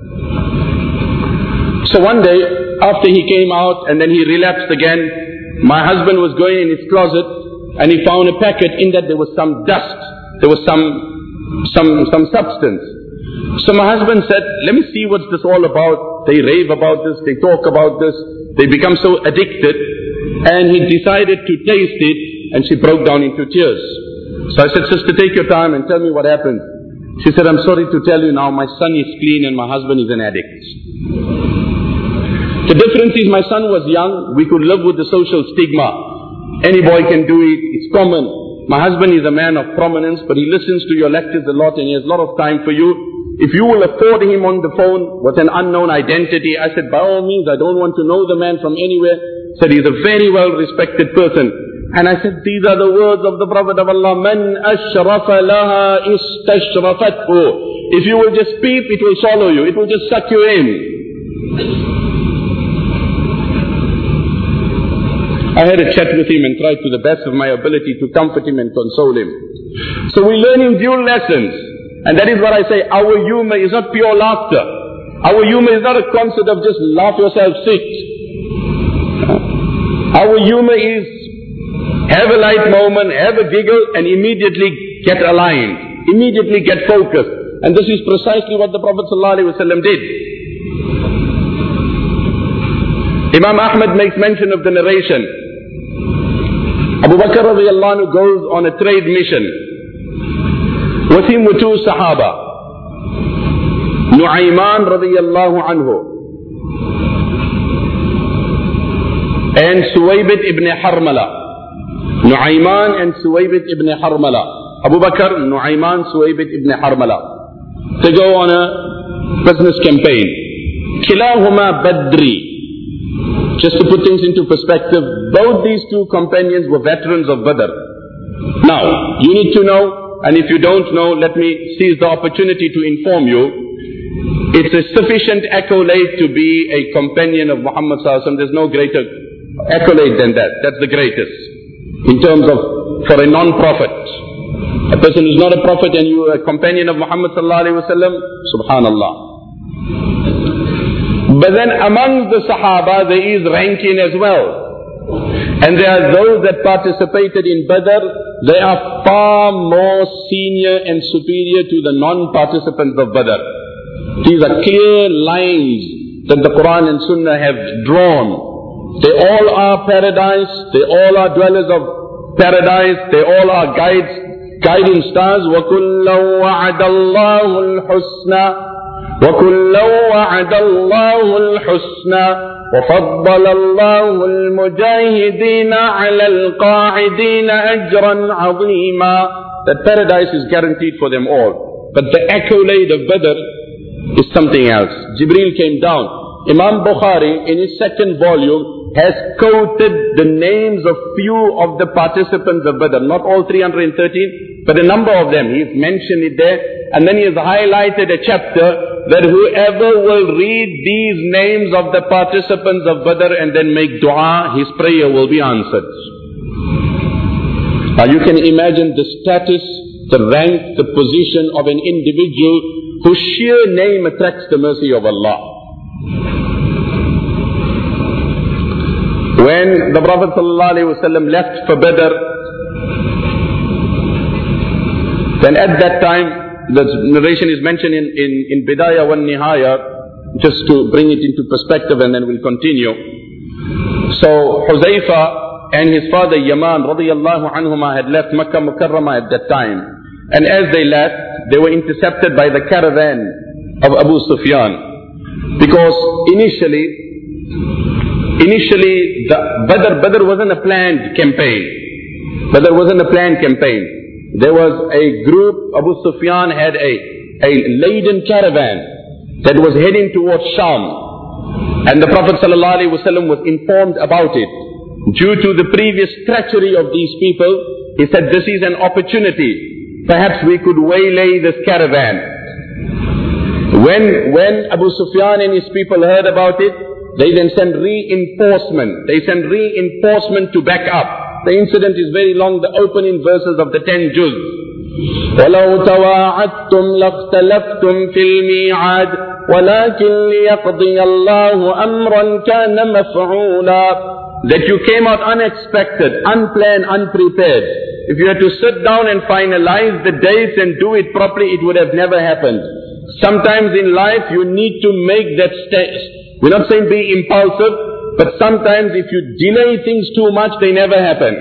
So one day, after he came out and then he relapsed again, my husband was going in his closet and he found a packet. In that there was some dust. There was some substance. So my husband said, let me see what's this all about. They rave about this, they talk about this, they become so addicted. And he decided to taste it, and she broke down into tears. So I said, sister, take your time and tell me what happened. She said, I'm sorry to tell you now, my son is clean and my husband is an addict. The difference is my son was young, we could live with the social stigma. Any boy can do it, it's common. My husband is a man of prominence, but he listens to your lectures a lot and he has a lot of time for you. If you will afford him on the phone with an unknown identity, I said, by all means, I don't want to know the man from anywhere. Said he's a very well respected person. And I said, these are the words of the Prophet of Allah, Man ashrafa laha istashrafathu. If you will just peep, it will swallow you. It will just suck you in. I had a chat with him and tried to the best of my ability to comfort him and console him. So we're learning dual lessons. And that is what I say, our humor is not pure laughter. Our humor is not a concept of just laugh yourself sick. Our humor is have a light moment, have a giggle, and immediately get aligned. Immediately get focused. And this is precisely what the Prophet ﷺ did. Imam Ahmad makes mention of the narration. Abu Bakr radiallahu anhu goes on a trade mission. With him were two Sahaba. Nu'ayman radiallahu anhu and Suwaybit ibn Harmala. Nu'ayman and Suwaybit ibn Harmala. Abu Bakr, Nu'ayman, Suwaybit ibn Harmala. They go on a business campaign. Kilahuma Badri. Just to put things into perspective, both these two companions were veterans of Badr. Now, you need to know, and if you don't know, let me seize the opportunity to inform you. It's a sufficient accolade to be a companion of Muhammad sallallahu alaihi wasallam. There's no greater accolade than that. That's the greatest. In terms of, for a non-prophet. A person who's not a prophet and you are a companion of Muhammad sallallahu alaihi wasallam, subhanallah. But then among the Sahaba there is ranking as well. And there are those that participated in Badr, they are far more senior and superior to the non-participants of Badr. These are clear lines that the Quran and Sunnah have drawn. They all are paradise, they all are dwellers of paradise, they all are guiding stars. وَكُلًّا وَعَدَ اللَّهُ الْحُسْنَى وَكُلًّا وَعَدَ اللَّهُ الْحُسْنَى وَفَضَّلَ اللَّهُ الْمُجَاهِدِينَ عَلَى الْقَاعِدِينَ أَجْرًا عَظِيمًا. That paradise is guaranteed for them all. But the accolade of Badr is something else. Jibreel came down. Imam Bukhari in his second volume has quoted the names of few of the participants of Badr. Not all 313, but a number of them. He's mentioned it there. And then he has highlighted a chapter that whoever will read these names of the participants of Badr and then make dua, his prayer will be answered. Now you can imagine the status, the rank, the position of an individual whose sheer name attracts the mercy of Allah. When the Prophet ﷺ left for Badr, then at that time, the narration is mentioned in Bidayah wa Nihaya, just to bring it into perspective and then we'll continue. So Huzaifa and his father Yaman radiyallahu anhuma had left Makkah Mukarramah at that time. And as they left, they were intercepted by the caravan of Abu Sufyan. Because initially Badr wasn't a planned campaign. Badr wasn't a planned campaign. There was a group, Abu Sufyan had a laden caravan that was heading towards Sham. And the Prophet ﷺ was informed about it. Due to the previous treachery of these people, he said, this is an opportunity. Perhaps we could waylay this caravan. When Abu Sufyan and his people heard about it, they then sent reinforcement. They sent reinforcement to back up. The incident is very long, the opening verses of the 10 juz. وَلَوْ تَوَاعَدْتُمْ لَاخْتَلَفْتُمْ فِي الْمِيعَادِ وَلَكِنْ لِيَقْضِيَ اللَّهُ أَمْرًا كَانَ مَفْعُولًا. That you came out unexpected, unplanned, unprepared. If you had to sit down and finalize the dates and do it properly, it would have never happened. Sometimes in life you need to make that step. We're not saying be impulsive, but sometimes if you delay things too much, they never happen.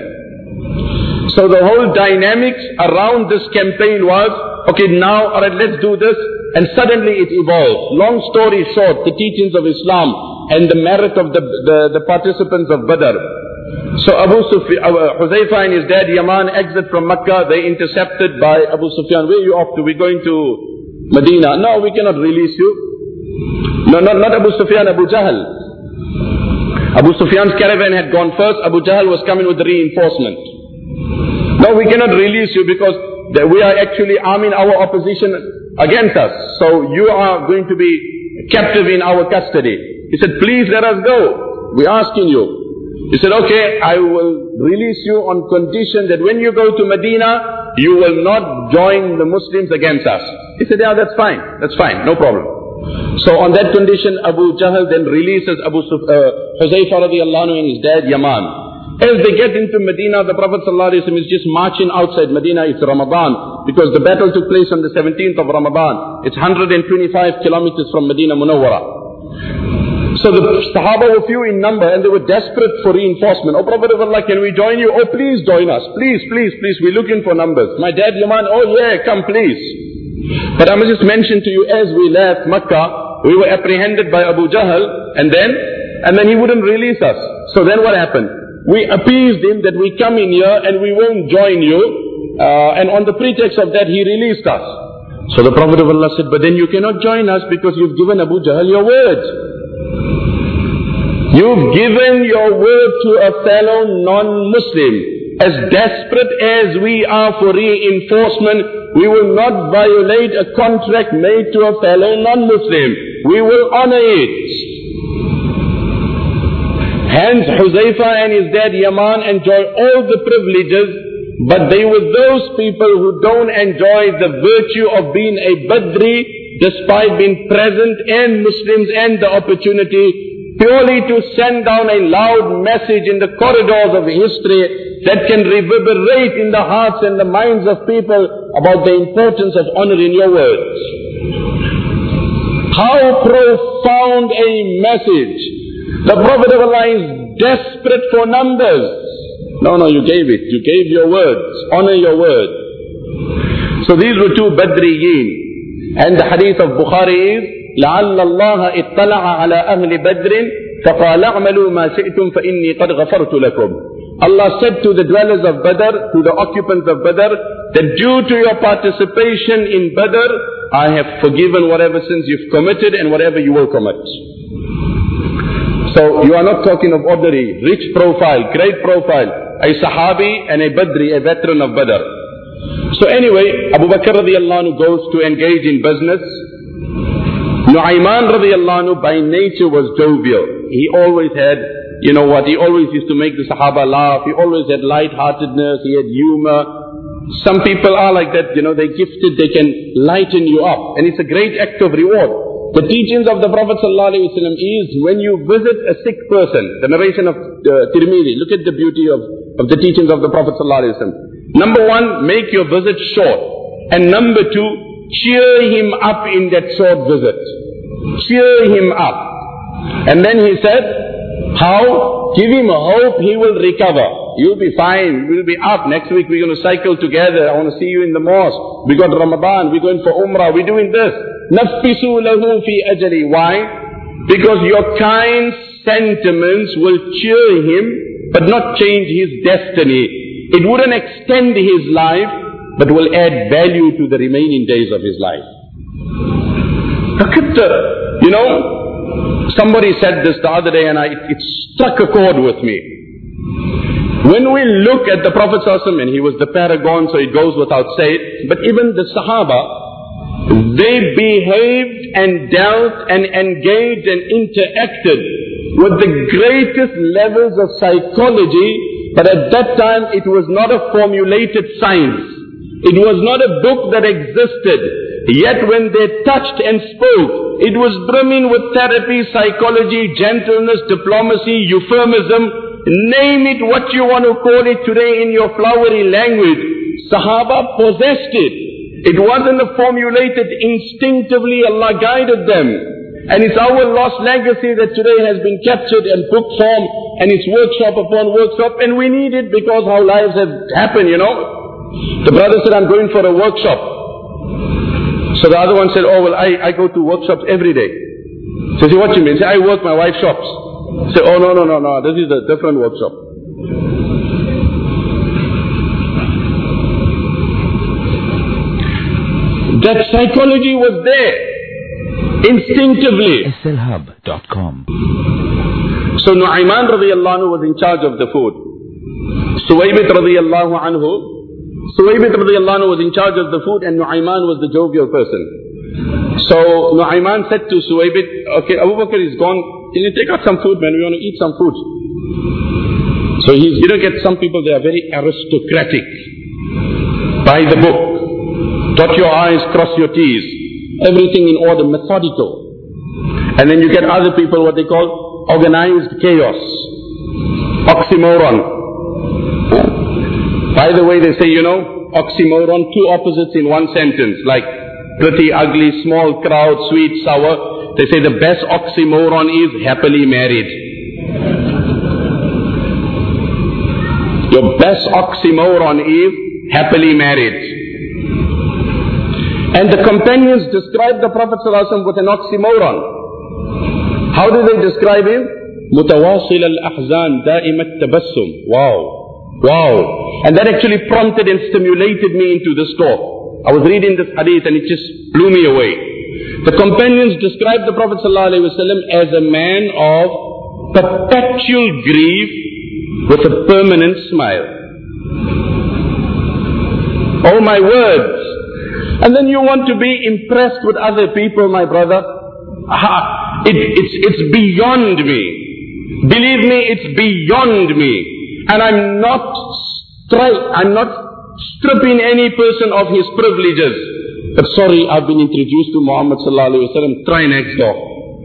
So the whole dynamics around this campaign was, okay, now, alright, let's do this. And suddenly it evolved. Long story short, the teachings of Islam and the merit of the participants of Badr. So Huzaifa and his dad Yaman exit from Makkah. They intercepted by Abu Sufyan. Where are you off to? We're going to Medina. No, we cannot release you. No, not Abu Sufyan, Abu Jahl. Abu Sufyan's caravan had gone first. Abu Jahl was coming with the reinforcement. No, we cannot release you because we are actually arming our opposition against us. So you are going to be captive in our custody. He said, please let us go. We're asking you. He said, okay, I will release you on condition that when you go to Medina, you will not join the Muslims against us. He said, yeah, that's fine, no problem. So on that condition, Abu Jahl then releases Huzaifa radiallahu anhu and his dad Yaman. As they get into Medina, the Prophet ﷺ is just marching outside Medina. It's Ramadan, because the battle took place on the 17th of Ramadan. It's 125 kilometers from Medina Munawwara. So the Sahaba were few in number and they were desperate for reinforcement. Oh Prophet of Allah, can we join you? Oh please join us. Please, we're looking for numbers. My dad Yaman, oh yeah, come please. But I must just mention to you, as we left Makkah, we were apprehended by Abu Jahl, and then he wouldn't release us. So then what happened? We appeased him that we come in here and we won't join you, and on the pretext of that he released us. So the Prophet of Allah said, but then you cannot join us because you've given Abu Jahl your word. You've given your word to a fellow non-Muslim. As desperate as we are for reinforcement, we will not violate a contract made to a fellow non-Muslim. We will honor it. Hence Huzaifa and his dad Yaman enjoy all the privileges, but they were those people who don't enjoy the virtue of being a Badri despite being present and Muslims and the opportunity purely to send down a loud message in the corridors of history that can reverberate in the hearts and the minds of people about the importance of honoring your words. How profound a message! The Prophet of Allah is desperate for numbers. No, you gave it. You gave your words. Honor your word. So these were two Badriyin. And the hadith of Bukhari is, لَعَلَّ اللَّهَ اطَّلَعَ عَلَىٰ أَهْلِ بَدْرٍ فَقَالَ اعْمَلُوا مَا شِئْتُمْ فَإِنِّي قَدْ غَفَرْتُ لَكُمْ. Allah said to the dwellers of Badr, to the occupants of Badr, that due to your participation in Badr, I have forgiven whatever sins you've committed and whatever you will commit. So you are not talking of ordinary, rich profile, great profile, a Sahabi and a Badri, a veteran of Badr. So anyway, Abu Bakr radiallahu anhu goes to engage in business. Nu'ayman radiallahu anhu by nature was jovial. He always had, he always used to make the Sahaba laugh. He always had light-heartedness, he had humor. Some people are like that, they're gifted, they can lighten you up. And it's a great act of reward. The teachings of the Prophet ﷺ is when you visit a sick person, the narration of Tirmidhi, look at the beauty of the teachings of the Prophet ﷺ. Number one, make your visit short. And number two, cheer him up in that short visit. Cheer him up. And then he said, how? Give him hope he will recover. You'll be fine, we'll be up. Next week we're going to cycle together. I want to see you in the mosque. We got Ramadan, we're going for Umrah, we're doing this. نَفِّسُوا لَهُ فِي أَجَلِي. Why? Because your kind sentiments will cheer him, but not change his destiny. It wouldn't extend his life, but will add value to the remaining days of his life. Look at somebody said this the other day and it struck a chord with me. When we look at the Prophet ﷺ, and he was the paragon, so it goes without saying, but even the Sahaba, they behaved and dealt and engaged and interacted with the greatest levels of psychology, but at that time it was not a formulated science. It was not a book that existed. Yet when they touched and spoke, it was brimming with therapy, psychology, gentleness, diplomacy, euphemism, name it what you want to call it today in your flowery language. Sahaba possessed it. It wasn't a formulated, instinctively Allah guided them. And it's our lost legacy that today has been captured in book form, and it's workshop upon workshop, and we need it because how lives have happened, you know. The brother said, I'm going for a workshop. So the other one said, oh well, I go to workshops every day. So he said, what do you mean? He said, I work my wife's shops. He said, oh no, this is a different workshop. That psychology was there, instinctively. slhub.com. So Nu'ayman radiallahu anhu was in charge of the food. Suwaybit radiallahu anhu was in charge of the food, and Nu'ayman was the jovial person. So Nu'ayman said to Suwaybit, okay, Abu Bakr is gone, can you take out some food, man? We want to eat some food. So you don't get some people, they are very aristocratic. By the book. Dot your I's, cross your T's. Everything in order, methodical. And then you get other people, what they call organized chaos. Oxymoron. By the way, they say, you know, oxymoron, two opposites in one sentence. Like pretty, ugly, small crowd, sweet, sour. They say the best oxymoron is happily married. Your best oxymoron is happily married. And the companions described the Prophet ﷺ with an oxymoron. How do they describe him? Mutawasil al-ahzan, da'imat tabassum. Wow. And that actually prompted and stimulated me into this talk. I was reading this hadith and it just blew me away. The companions described the Prophet ﷺ as a man of perpetual grief with a permanent smile. Oh my words! And then you want to be impressed with other people, my brother. It's beyond me. Believe me, it's beyond me. And I'm not stripping any person of his privileges. But sorry, I've been introduced to Muhammad sallallahu alaihi wasallam. Try next door.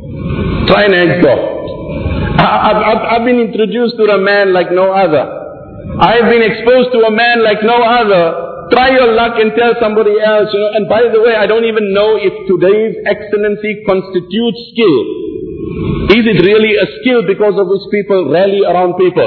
I've been introduced to a man like no other. I've been exposed to a man like no other. Try your luck and tell somebody else, you know. And by the way, I don't even know if today's excellency constitutes skill. Is it really a skill because of which people rally around people?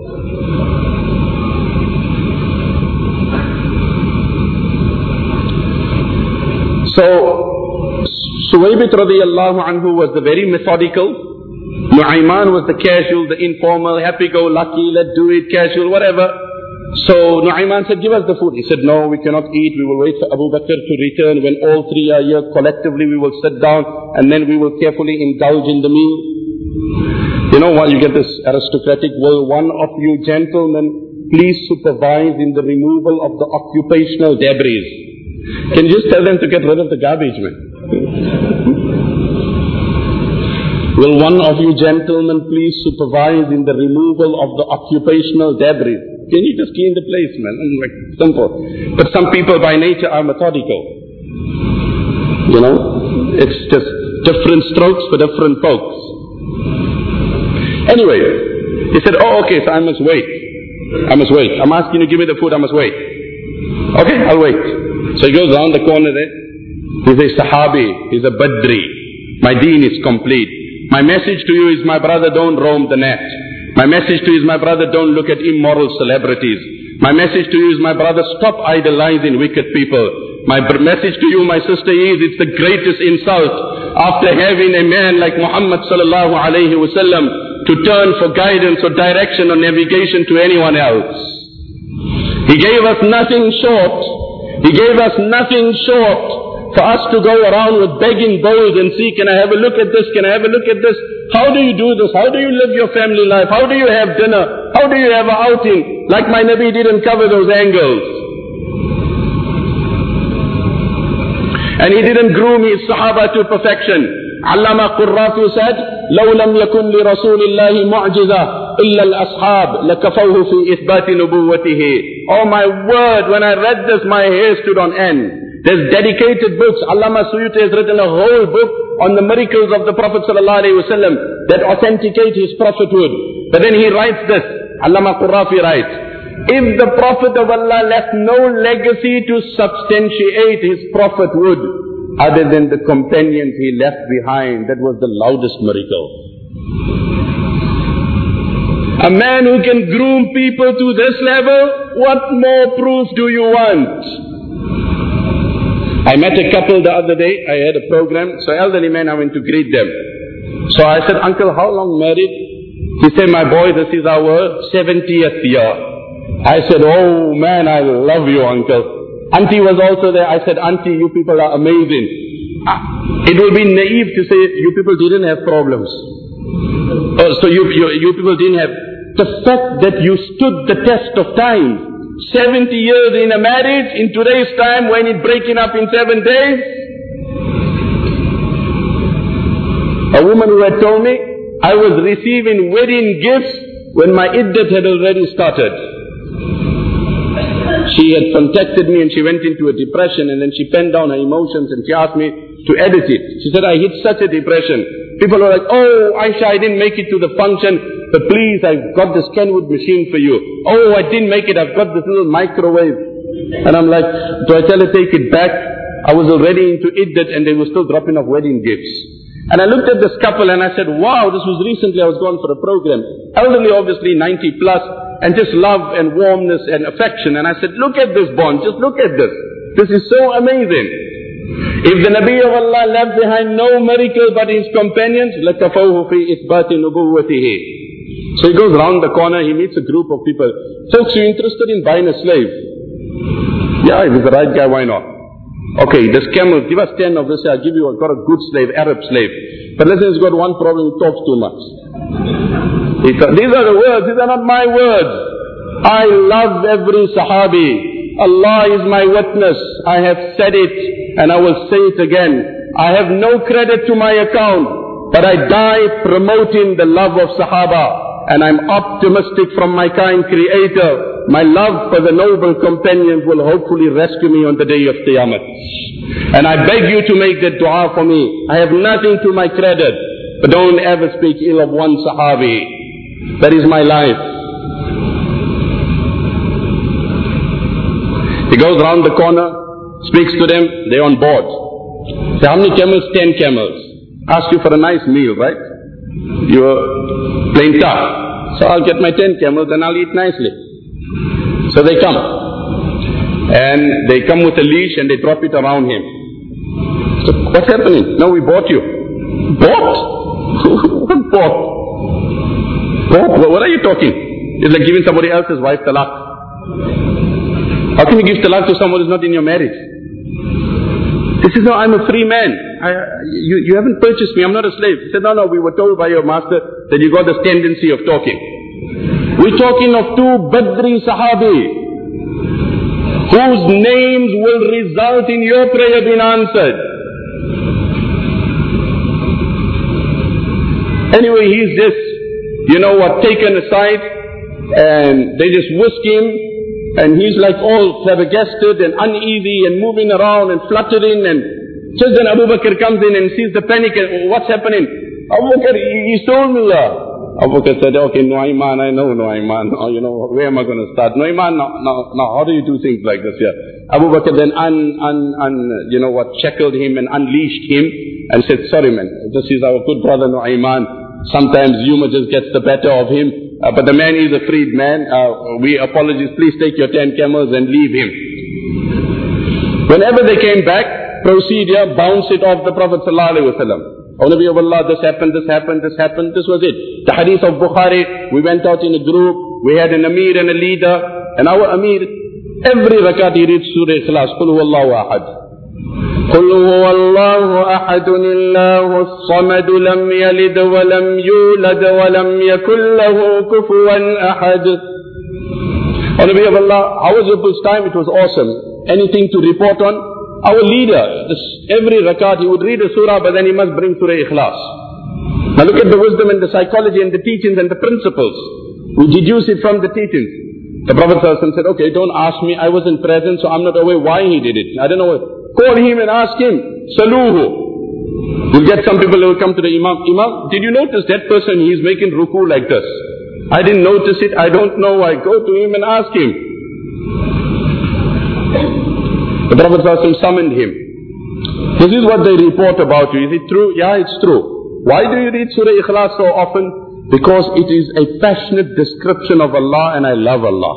So, Suwaybit radiallahu anhu was the very methodical. Nu'ayman was the casual, the informal, happy-go-lucky, let's do it, casual, whatever. So Nu'ayman said, give us the food. He said, no, we cannot eat. We will wait for Abu Bakr to return. When all three are here, collectively we will sit down and then we will carefully indulge in the meal. You know what? You get this aristocratic, will one of you gentlemen please supervise in the removal of the occupational debris? Can you just tell them to get rid of the garbage, man? Will one of you gentlemen please supervise in the removal of the occupational debris? Can you just clean the place, man? Like, simple. But some people by nature are methodical. You know? It's just different strokes for different folks. Anyway, he said, oh okay, so I must wait. I'm asking you to give me the food, I must wait. Okay, I'll wait. So he goes around the corner there. He's a Sahabi, he's a Badri. My deen is complete. My message to you is, my brother, don't roam the net. My message to you is, my brother, don't look at immoral celebrities. My message to you is, my brother, stop idolizing wicked people. My message to you, my sister, is it's the greatest insult after having a man like Muhammad sallallahu alayhi wasallam to turn for guidance or direction or navigation to anyone else. He gave us nothing short. For us to go around with begging bowls and see, can I have a look at this? Can I have a look at this? How do you do this? How do you live your family life? How do you have dinner? How do you have an outing? Like my Nabi didn't cover those angles. And he didn't groom his Sahaba to perfection. Allama Qurrafi said, لو لم يكن لرسول الله معجزة إلا الأصحاب لكفوه في إثبات نبوته. Oh my word, when I read this, my hair stood on end. There's dedicated books. Allama Suyuti has written a whole book on the miracles of the Prophet ﷺ that authenticate his prophethood. But then he writes this, Allama Qurrafi writes, if the Prophet of Allah left no legacy to substantiate his prophethood other than the companions he left behind, that was the loudest miracle. A man who can groom people to this level, what more proof do you want? I met a couple the other day, I had a program, so elderly man, I went to greet them. So I said, uncle, how long married? He said, my boy, this is our 70th year. I said, oh man, I love you, uncle. Auntie was also there. I said, auntie, you people are amazing. It will be naive to say you people didn't have problems. So you people didn't have. The fact that you stood the test of time. 70 years in a marriage, in today's time when it's breaking up in 7 days. A woman who had told me, I was receiving wedding gifts when my iddat had already started. She had contacted me and she went into a depression, and then she penned down her emotions and she asked me to edit it. She said, I hit such a depression. People were like, oh Aisha, I didn't make it to the function, but please, I've got this Kenwood machine for you. Oh, I didn't make it, I've got this little microwave. And I'm like, do I tell her take it back? I was already into iddat and they were still dropping off wedding gifts. And I looked at this couple and I said, wow, this was recently, I was going for a program. Elderly, obviously 90 plus, and just love and warmness and affection. And I said, look at this bond, just look at this. This is so amazing. If the Nabi of Allah left behind no miracle but his companions, لَكَفَوْهُ فِي إِثْبَاتِ نُبُوَّتِهِ. So he goes round the corner, he meets a group of people. Folks, you interested in buying a slave? Yeah, if he's the right guy, why not? Okay, this camel, give us 10 of this, I'll give you, I've got a good slave, Arab slave. But listen, he's got one problem, he talks too much. These are the words, these are not my words. I love every Sahabi. Allah is my witness. I have said it and I will say it again. I have no credit to my account, but I die promoting the love of Sahaba. And I'm optimistic from my kind Creator. My love for the noble companions will hopefully rescue me on the day of Qiyamah. And I beg you to make that dua for me. I have nothing to my credit, but don't ever speak ill of one Sahabi. That is my life. He goes round the corner, speaks to them, they're on board. Say, how many camels? 10 camels. Ask you for a nice meal, right? You're playing tough. So I'll get my 10 camels and I'll eat nicely. So they come. And they come with a leash and they drop it around him. So what's happening? No, we bought you. Bought? What bought? Bought? What are you talking? It's like giving somebody else's wife talaq. How can you give talaq to someone who's not in your marriage? He says, no, I'm a free man. You haven't purchased me, I'm not a slave. He said, no, we were told by your master that you got this tendency of talking. We're talking of 2 Badri Sahabi, whose names will result in your prayer being answered. Anyway, he's just, taken aside, and they just whisk him. And he's like all flabbergasted and uneasy and moving around and fluttering. And just then Abu Bakr comes in and sees the panic and what's happening? Abu Bakr, he told me that. Abu Bakr said, okay, Nu'ayman, I know Nu'ayman. Where am I going to start? Nu'ayman, now how do you do things like this here? Abu Bakr then shackled him and unleashed him and said, sorry man, this is our good brother Nu'ayman. Sometimes humor just gets the better of him. But the man is a freed man. We apologize. Please take your 10 camels and leave him. Whenever they came back, proceed here, bounce it off the Prophet ﷺ. Oh Nabi of Allah, this happened. This was it. The hadith of Bukhari, we went out in a group, we had an Amir and a leader, and our Amir, every rakat he reads Surah Ikhlas, Qul huwallahu ahad. قل هو الله أحد الله الصمد لم يلد ولم يولد ولم يكن له كفوا أحد. O Nabi of Allah, how was your first time? It was awesome. Anything to report on? Our leader, every rakat, he would read a surah, but then he must bring Surah Ikhlas. Now look at the wisdom and the psychology and the teachings and the principles. We deduce it from the teachings. The Prophet ﷺ said, okay, don't ask me, I wasn't present, so I'm not aware why he did it. I don't know. Call him and ask him. Saluhu. You'll get some people who will come to the Imam. Imam, did you notice that person, he's making ruku like this? I didn't notice it, I don't know why. Go to him and ask him. The Prophet ﷺ summoned him. This is what they report about you. Is it true? Yeah, it's true. Why do you read Surah Ikhlas so often? Because it is a passionate description of Allah, and I love Allah.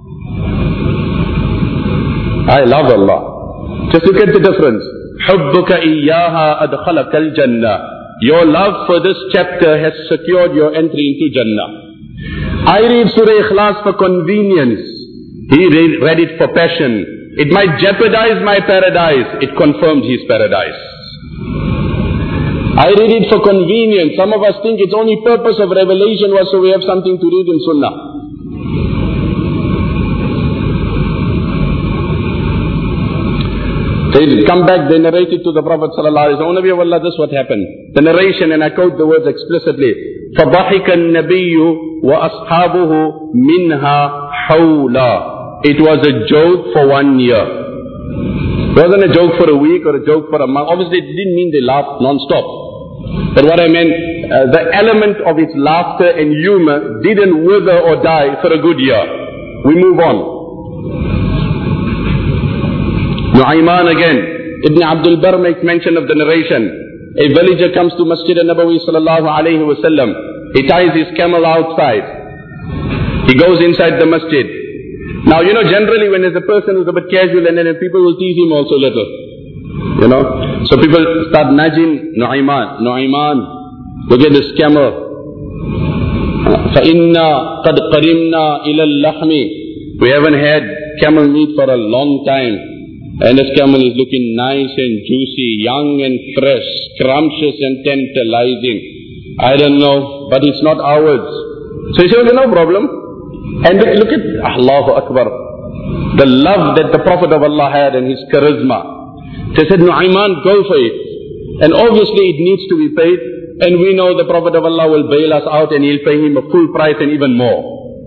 I love Allah. Just look at the difference. حُبُّكَ إِيَّاهَا أَدْخَلَكَ الْجَنَّةِ. Your love for this chapter has secured your entry into Jannah. I read Surah Ikhlas for convenience. He read it for passion. It might jeopardize my paradise. It confirmed his paradise. I read it for convenience. Some of us think its only purpose of revelation was so we have something to read in Sunnah. They come back, they narrate it to the Prophet ﷺ. O Nabi of Allah, this is what happened. The narration, and I quote the words explicitly. فَضَحِكَ النَّبِيُّ وَأَصْحَابُهُ مِنْهَا حَوْلًا. It was a joke for 1 year. It wasn't a joke for a week or a joke for a month. Obviously it didn't mean they laughed non-stop. But what I meant, the element of its laughter and humor didn't wither or die for a good year. We move on. Nu'ayman again. Ibn Abdul Barr makes mention of the narration. A villager comes to Masjid al-Nabawi sallallahu alayhi wa sallam. He ties his camel outside. He goes inside the masjid. Now, generally when there's a person who's a bit casual, and then people will tease him also a little. So people start nudging Nu'ayman, look at this camel. فَإِنَّا قَدْ قَرِمْنَا إِلَى اللَّحْمِ. We haven't had camel meat for a long time. And this camel is looking nice and juicy, young and fresh, scrumptious and tantalizing. I don't know, but it's not ours. So he said, no problem. And look at Allahu Akbar, the love that the Prophet of Allah had and his charisma. They said, Nu'ayman, go for it. And obviously it needs to be paid. And we know the Prophet of Allah will bail us out and he'll pay him a full price and even more.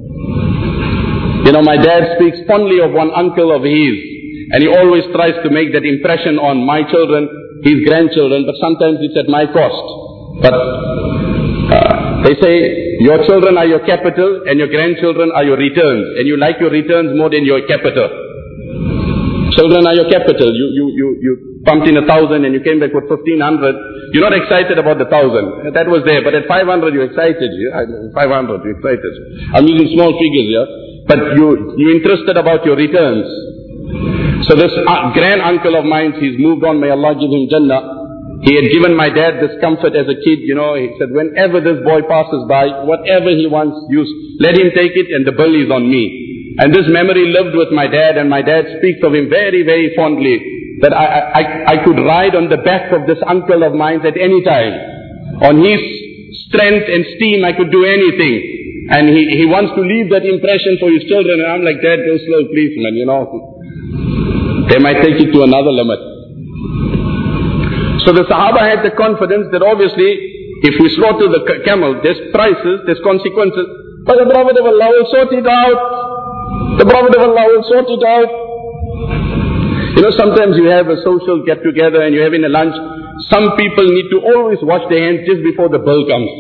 My dad speaks fondly of one uncle of his. And he always tries to make that impression on my children, his grandchildren, but sometimes it's at my cost. But they say, your children are your capital and your grandchildren are your returns. And you like your returns more than your capital. Children are your capital. You pumped in 1,000 and you came back with 1,500. You're not excited about the 1,000. That was there. But at 500 you're excited. 500 you're excited. I'm using small figures here. But you're interested about your returns. So this grand uncle of mine, he's moved on. May Allah give him Jannah. He had given my dad this comfort as a kid, he said, whenever this boy passes by, whatever he wants, let him take it and the bill is on me. And this memory lived with my dad, and my dad speaks of him very, very fondly, that I could ride on the back of this uncle of mine at any time. On his strength and steam, I could do anything. And he wants to leave that impression for his children, and I'm like, Dad, go slow, please, man, They might take it to another limit. So the Sahaba had the confidence that obviously, if we slaughter the camel, there's prices, there's consequences. But the Prophet of Allah will sort it out. The Prophet of Allah will sort it out. Sometimes you have a social get-together and you're having a lunch. Some people need to always wash their hands just before the bill comes.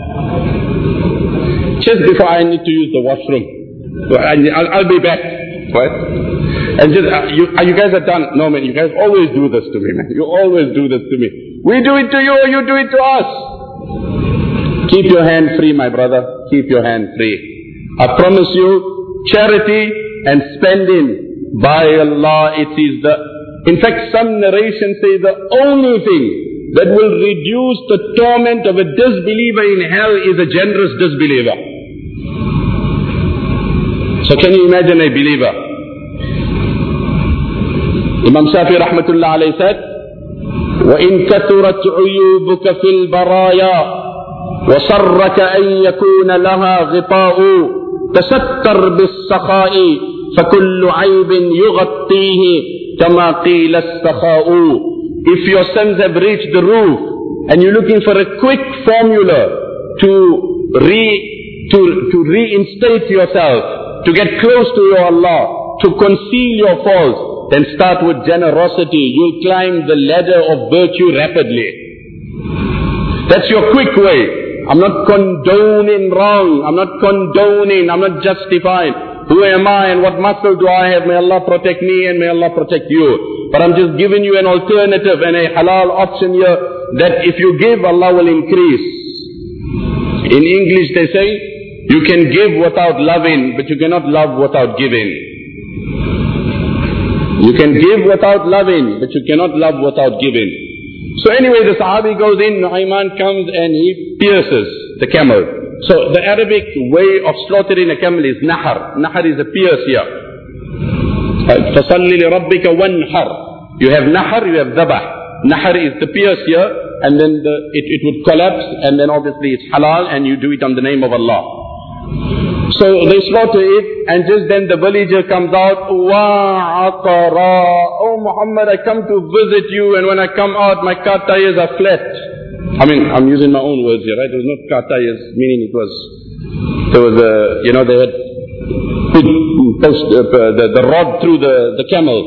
Just before I need to use the washroom. I'll be back. What? And just, you guys are done. No man, you guys always do this to me, man. You always do this to me. We do it to you, or you do it to us. Keep your hand free, my brother. Keep your hand free. I promise you, charity and spending, by Allah, it is in fact some narrations say the only thing that will reduce the torment of a disbeliever in hell is a generous disbeliever. So can you imagine a believer? Imam Shafi rahmatullah alayhi said, وَإِن كَثُرَتْ عُيُوبُكَ فِي الْبَرَايَا وَصَرَّكَ أَن يَكُونَ لَهَا غِطَاءُ تَسَتَّرْ بِالسَّخَاءِ فَكُلُّ عَيْبٍ يُغَطِّيهِ كَمَا قِيلَ السَّخَاءُ. If your sons have reached the roof and you're looking for a quick formula to reinstate yourself, to get close to your Allah, to conceal your faults, then start with generosity. You'll climb the ladder of virtue rapidly. That's your quick way. I'm not condoning wrong. I'm not justifying. Who am I and what muscle do I have? May Allah protect me and may Allah protect you. But I'm just giving you an alternative and a halal option here that if you give, Allah will increase. In English they say, you can give without loving, but you cannot love without giving. You can give without loving, but you cannot love without giving. So anyway, the Sahabi goes in, Nu'ayman comes and he pierces the camel. So the Arabic way of slaughtering a camel is nahar. Nahar is a pierce here. فَصَلِّ لِرَبِّكَ وَانْحَرْ. You have nahar, you have dhabah. Nahar is the pierce here, and then it would collapse, and then obviously it's halal, and you do it on the name of Allah. So they slaughter it, and just then the villager comes out, وَعَقَرَا. Oh Muhammad, I come to visit you, and when I come out, my car tires are flat. I mean, I'm using my own words here, right? There was no car tires, meaning there was they had put the rod through the camel.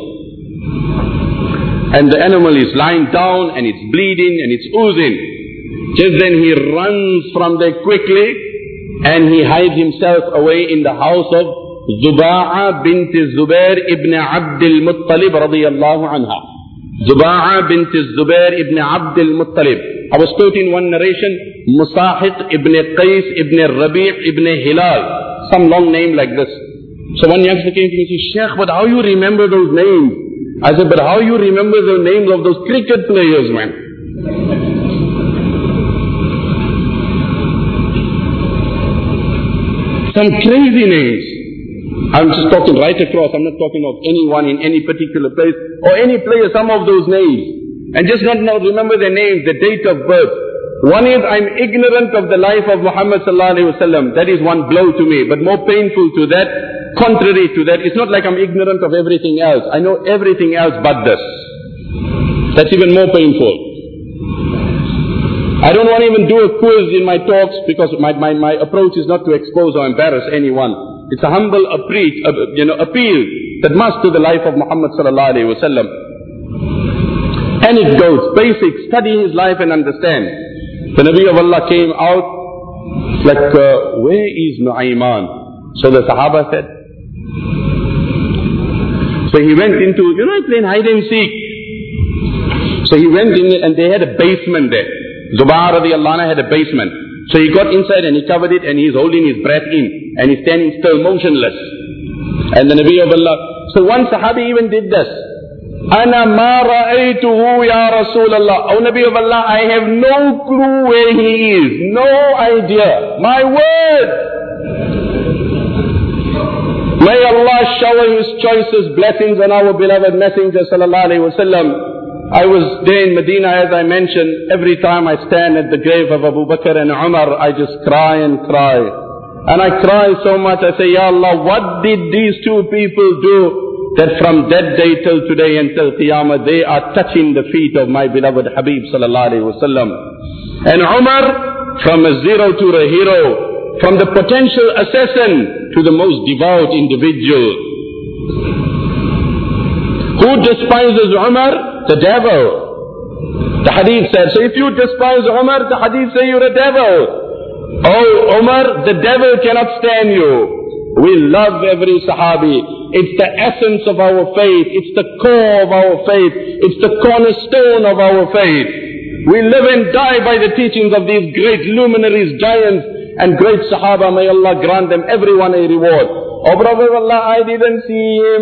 And the animal is lying down, and it's bleeding, and it's oozing. Just then he runs from there quickly, and he hides himself away in the house of Zuba'a bint Zubair ibn Abd al-Muttalib radiyallahu anha. Zuba'a bint Zubair ibn Abd al-Muttalib. I was quoting one narration, Musahit ibn Qais ibn Rabi' ibn Hilal. Some long name like this. So one youngster came to me and said, Sheikh, but how you remember those names? I said, but how you remember the names of those cricket players, man? Some crazy names. I'm just talking right across. I'm not talking of anyone in any particular place or any player, some of those names. And just not remember their names, the date of birth. One is, I'm ignorant of the life of Muhammad sallallahu alaihi wasallam. That is one blow to me. But more painful to that, contrary to that, it's not like I'm ignorant of everything else. I know everything else but this. That's even more painful. I don't want to even do a quiz in my talks because my approach is not to expose or embarrass anyone. It's a humble appeal that must to the life of Muhammad sallallahu alaihi wasallam. And it goes basic, study his life and understand. The Nabi of Allah came out like, where is Nu'ayman? So the Sahaba said. So he went into, playing hide and seek. So he went in and they had a basement there. Zubair radiallahu anha had a basement. So he got inside and he covered it and he's holding his breath in and he's standing still motionless. And the Nabi of Allah, so one Sahabi even did this. Ana ma ra'aytuhu ya Rasulullah. O Nabi of Allah, I have no clue where he is. No idea. My word. May Allah shower His choicest blessings on our beloved Messenger sallallahu alaihi wasallam. I was there in Medina, as I mentioned. Every time I stand at the grave of Abu Bakr and Umar, I just cry and cry. And I cry so much, I say, Ya Allah, what did these two people do that from that day till today until Qiyamah, they are touching the feet of my beloved Habib sallallahu alaihi wasallam. And Umar, from a zero to a hero, from the potential assassin to the most devout individual. Who despises Umar? The devil. The hadith said, so if you despise Umar, the hadith say you're a devil. Oh Umar, the devil cannot stand you. We love every Sahabi. It's the essence of our faith. It's the core of our faith. It's the cornerstone of our faith. We live and die by the teachings of these great luminaries, giants, and great Sahaba. May Allah grant them everyone a reward. Oh Prophet of Allah, I didn't see him.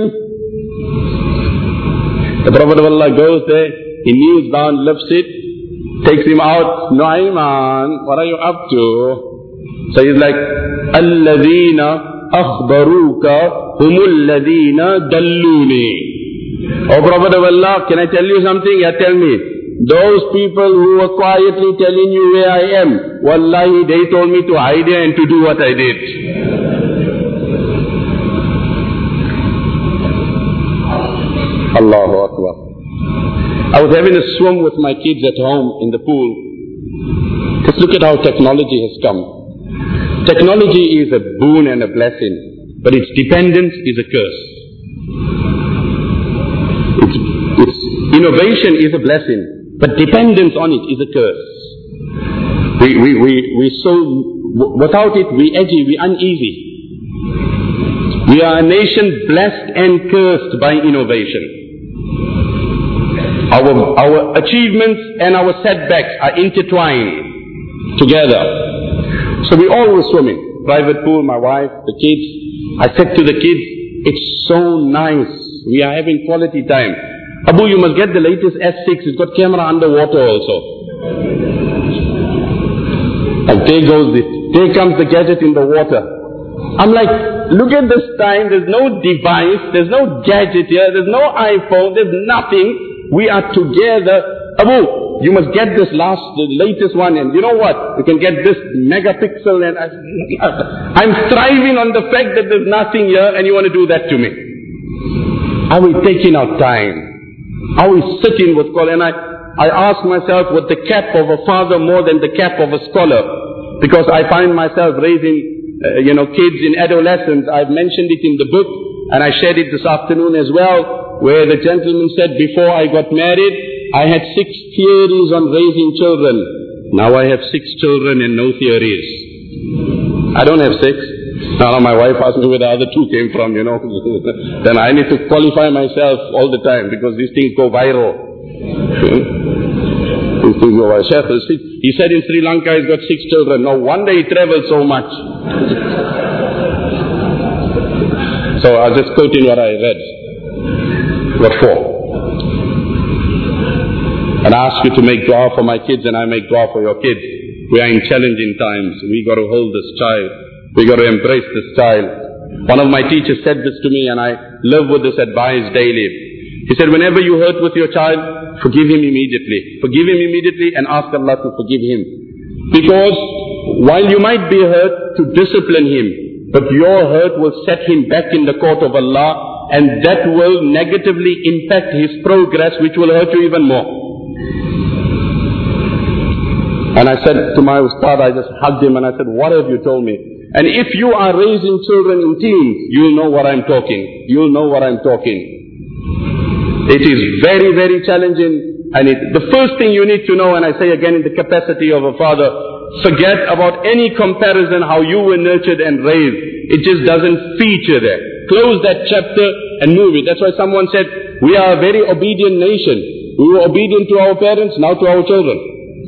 The Prophet of Allah goes there, he kneels down, lifts it, takes him out. Nu'ayman, what are you up to? So he's like, Alladhina akhbaruka humul ladhina dalluni. Oh Prophet of Allah, can I tell you something? Yeah, tell me. Those people who were quietly telling you where I am, wallahi, they told me to hide here and to do what I did. Allahu Akbar. I was having a swim with my kids at home in the pool. Just look at how technology has come. Technology is a boon and a blessing, but its dependence is a curse. Its innovation is a blessing, but dependence on it is a curse. Without it, we're edgy, we're uneasy. We are a nation blessed and cursed by innovation. Our achievements and our setbacks are intertwined together. So we all were swimming. Private pool, my wife, the kids. I said to the kids, it's so nice. We are having quality time. Abu, you must get the latest S6. It's got camera underwater also. And there comes the gadget in the water. I'm like, look at this time. There's no device. There's no gadget here. There's no iPhone. There's nothing. We are together. Abu, you must get the latest one, and you know what? You can get this megapixel, and I'm thriving on the fact that there's nothing here, and you want to do that to me. Are we taking our time? Are we sitting with scholar? And I ask myself, with the cap of a father more than the cap of a scholar, because I find myself raising, kids in adolescence. I've mentioned it in the book, and I shared it this afternoon as well, where the gentleman said, before I got married, I had 6 theories on raising children. Now I have 6 children and no theories. I don't have 6. Now my wife asked me where the other 2 came from, Then I need to qualify myself all the time, because these things go viral. These things go viral. He said in Sri Lanka he's got 6 children. No wonder he travels so much. So I'll just quote in what I read. What for? And I ask you to make dua for my kids, and I make dua for your kids. We are in challenging times. We got to hold this child. We got to embrace this child. One of my teachers said this to me, and I live with this advice daily. He said, whenever you hurt with your child, forgive him immediately. Forgive him immediately and ask Allah to forgive him. Because while you might be hurt to discipline him, but your hurt will set him back in the court of Allah, and that will negatively impact his progress, which will hurt you even more. And I said to my ustad, I just hugged him and I said, what have you told me? And if you are raising children in teens, you'll know what I'm talking. You'll know what I'm talking. It is very, very challenging. And the first thing you need to know, and I say again in the capacity of a father, forget about any comparison how you were nurtured and raised. It just doesn't feature there. Close that chapter and move it. That's why someone said, we are a very obedient nation. We were obedient to our parents, now to our children.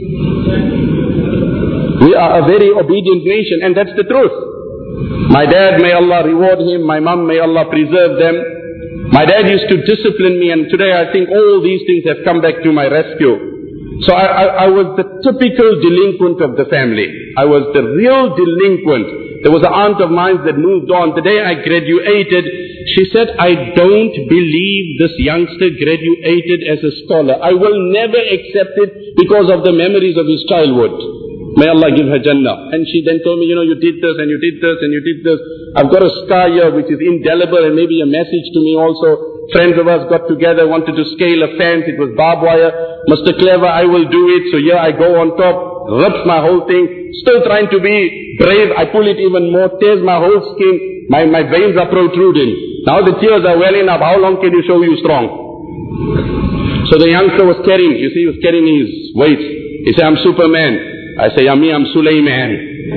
We are a very obedient nation, and that's the truth. My dad, may Allah reward him. My mom, may Allah preserve them. My dad used to discipline me, and today I think all these things have come back to my rescue. So I was the typical delinquent of the family. I was the real delinquent. There was an aunt of mine that moved on. The day I graduated, she said, I don't believe this youngster graduated as a scholar. I will never accept it because of the memories of his childhood. May Allah give her Jannah. And she then told me, you did this and you did this and you did this. I've got a scar here which is indelible, and maybe a message to me also. Friends of us got together, wanted to scale a fence. It was barbed wire. Mr. Clever, I will do it. So here I go on top, rips my whole thing. Still trying to be brave. I pull it even more, tears my whole skin. My veins are protruding. Now the tears are welling up. How long can you show you strong? So the youngster was carrying, he was carrying his weight. He said, I'm Superman. I say, Yummy, I'm Sulaiman.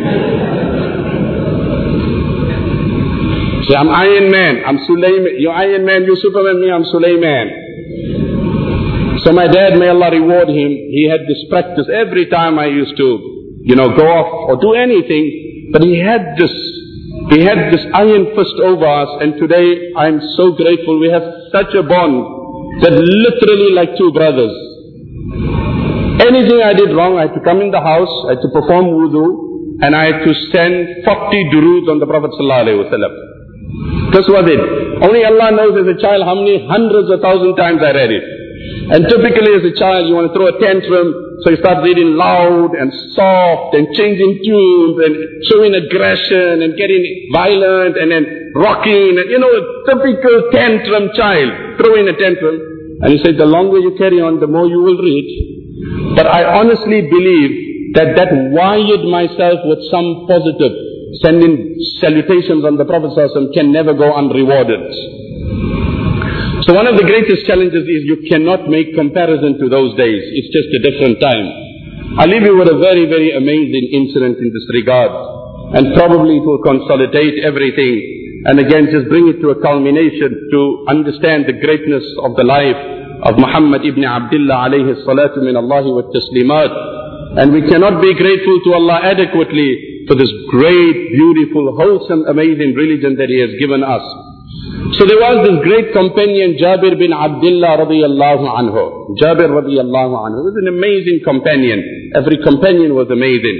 Say, I'm Iron Man. I'm Sulaiman. You're Iron Man, you're Superman, me, I'm Sulaiman. So my dad, may Allah reward him, he had this practice every time I used to, go off or do anything. But he had this iron fist over us, and today I'm so grateful. We have such a bond that literally like 2 brothers. Anything I did wrong, I had to come in the house, I had to perform wudu, and I had to send 40 durood on the Prophet ﷺ. This was it. Only Allah knows as a child how many hundreds of thousand times I read it. And typically as a child you want to throw a tantrum, so you start reading loud and soft and changing tunes and showing aggression and getting violent and then rocking and a typical tantrum child throwing a tantrum. And he said, the longer you carry on, the more you will read. But I honestly believe that wired myself with some positive, sending salutations on the Prophet ﷺ can never go unrewarded. So one of the greatest challenges is you cannot make comparison to those days. It's just a different time. I'll leave you with a very, very amazing incident in this regard. And probably it will consolidate everything. And again, just bring it to a culmination to understand the greatness of the life of Muhammad ibn Abdullah alayhi salatu min Allahi wa taslimat. And we cannot be grateful to Allah adequately for this great, beautiful, wholesome, amazing religion that He has given us. So there was this great companion, Jabir bin Abdullah radiyallahu anhu. Jabir radiyallahu anhu was an amazing companion. Every companion was amazing.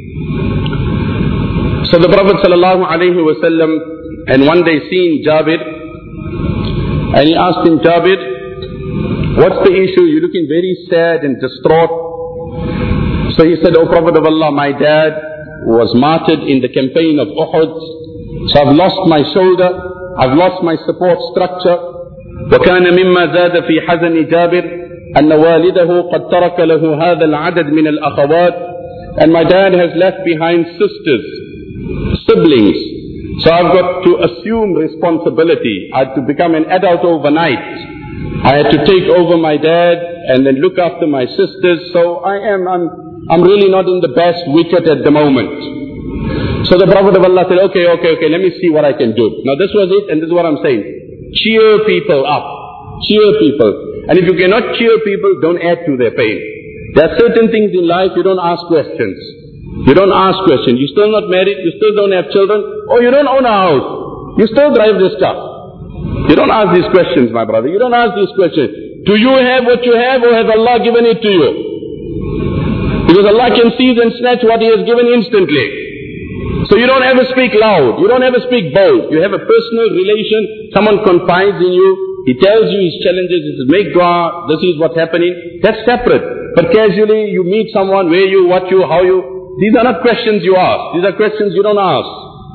So the Prophet sallallahu alayhi wa sallam, and one day seen Jabir, and he asked him, Jabir, what's the issue? You're looking very sad and distraught. So he said, O Prophet of Allah, my dad was martyred in the campaign of Uhud. So I've lost my shoulder. I've lost my support structure. وكان مما زاد في حزن جابر أن والده قد ترك له هذا العدد من الأخوات. And my dad has left behind sisters, siblings. So I've got to assume responsibility. I had to become an adult overnight. I had to take over my dad and then look after my sisters. So I'm really not in the best wicket at the moment. So the Prophet of Allah said, okay, let me see what I can do. Now this was it, and this is what I'm saying. Cheer people up. Cheer people. And if you cannot cheer people, don't add to their pain. There are certain things in life you don't ask questions. You don't ask questions. You're still not married, you still don't have children, or you don't own a house. You still drive this car. You don't ask these questions, my brother. You don't ask these questions. Do you have what you have, or has Allah given it to you? Because Allah can seize and snatch what He has given instantly. So you don't ever speak loud. You don't ever speak bold. You have a personal relation. Someone confides in you. He tells you his challenges. He says, make dua. This is what's happening. That's separate. But casually you meet someone, where you, what you, how you. These are not questions you ask. These are questions you don't ask.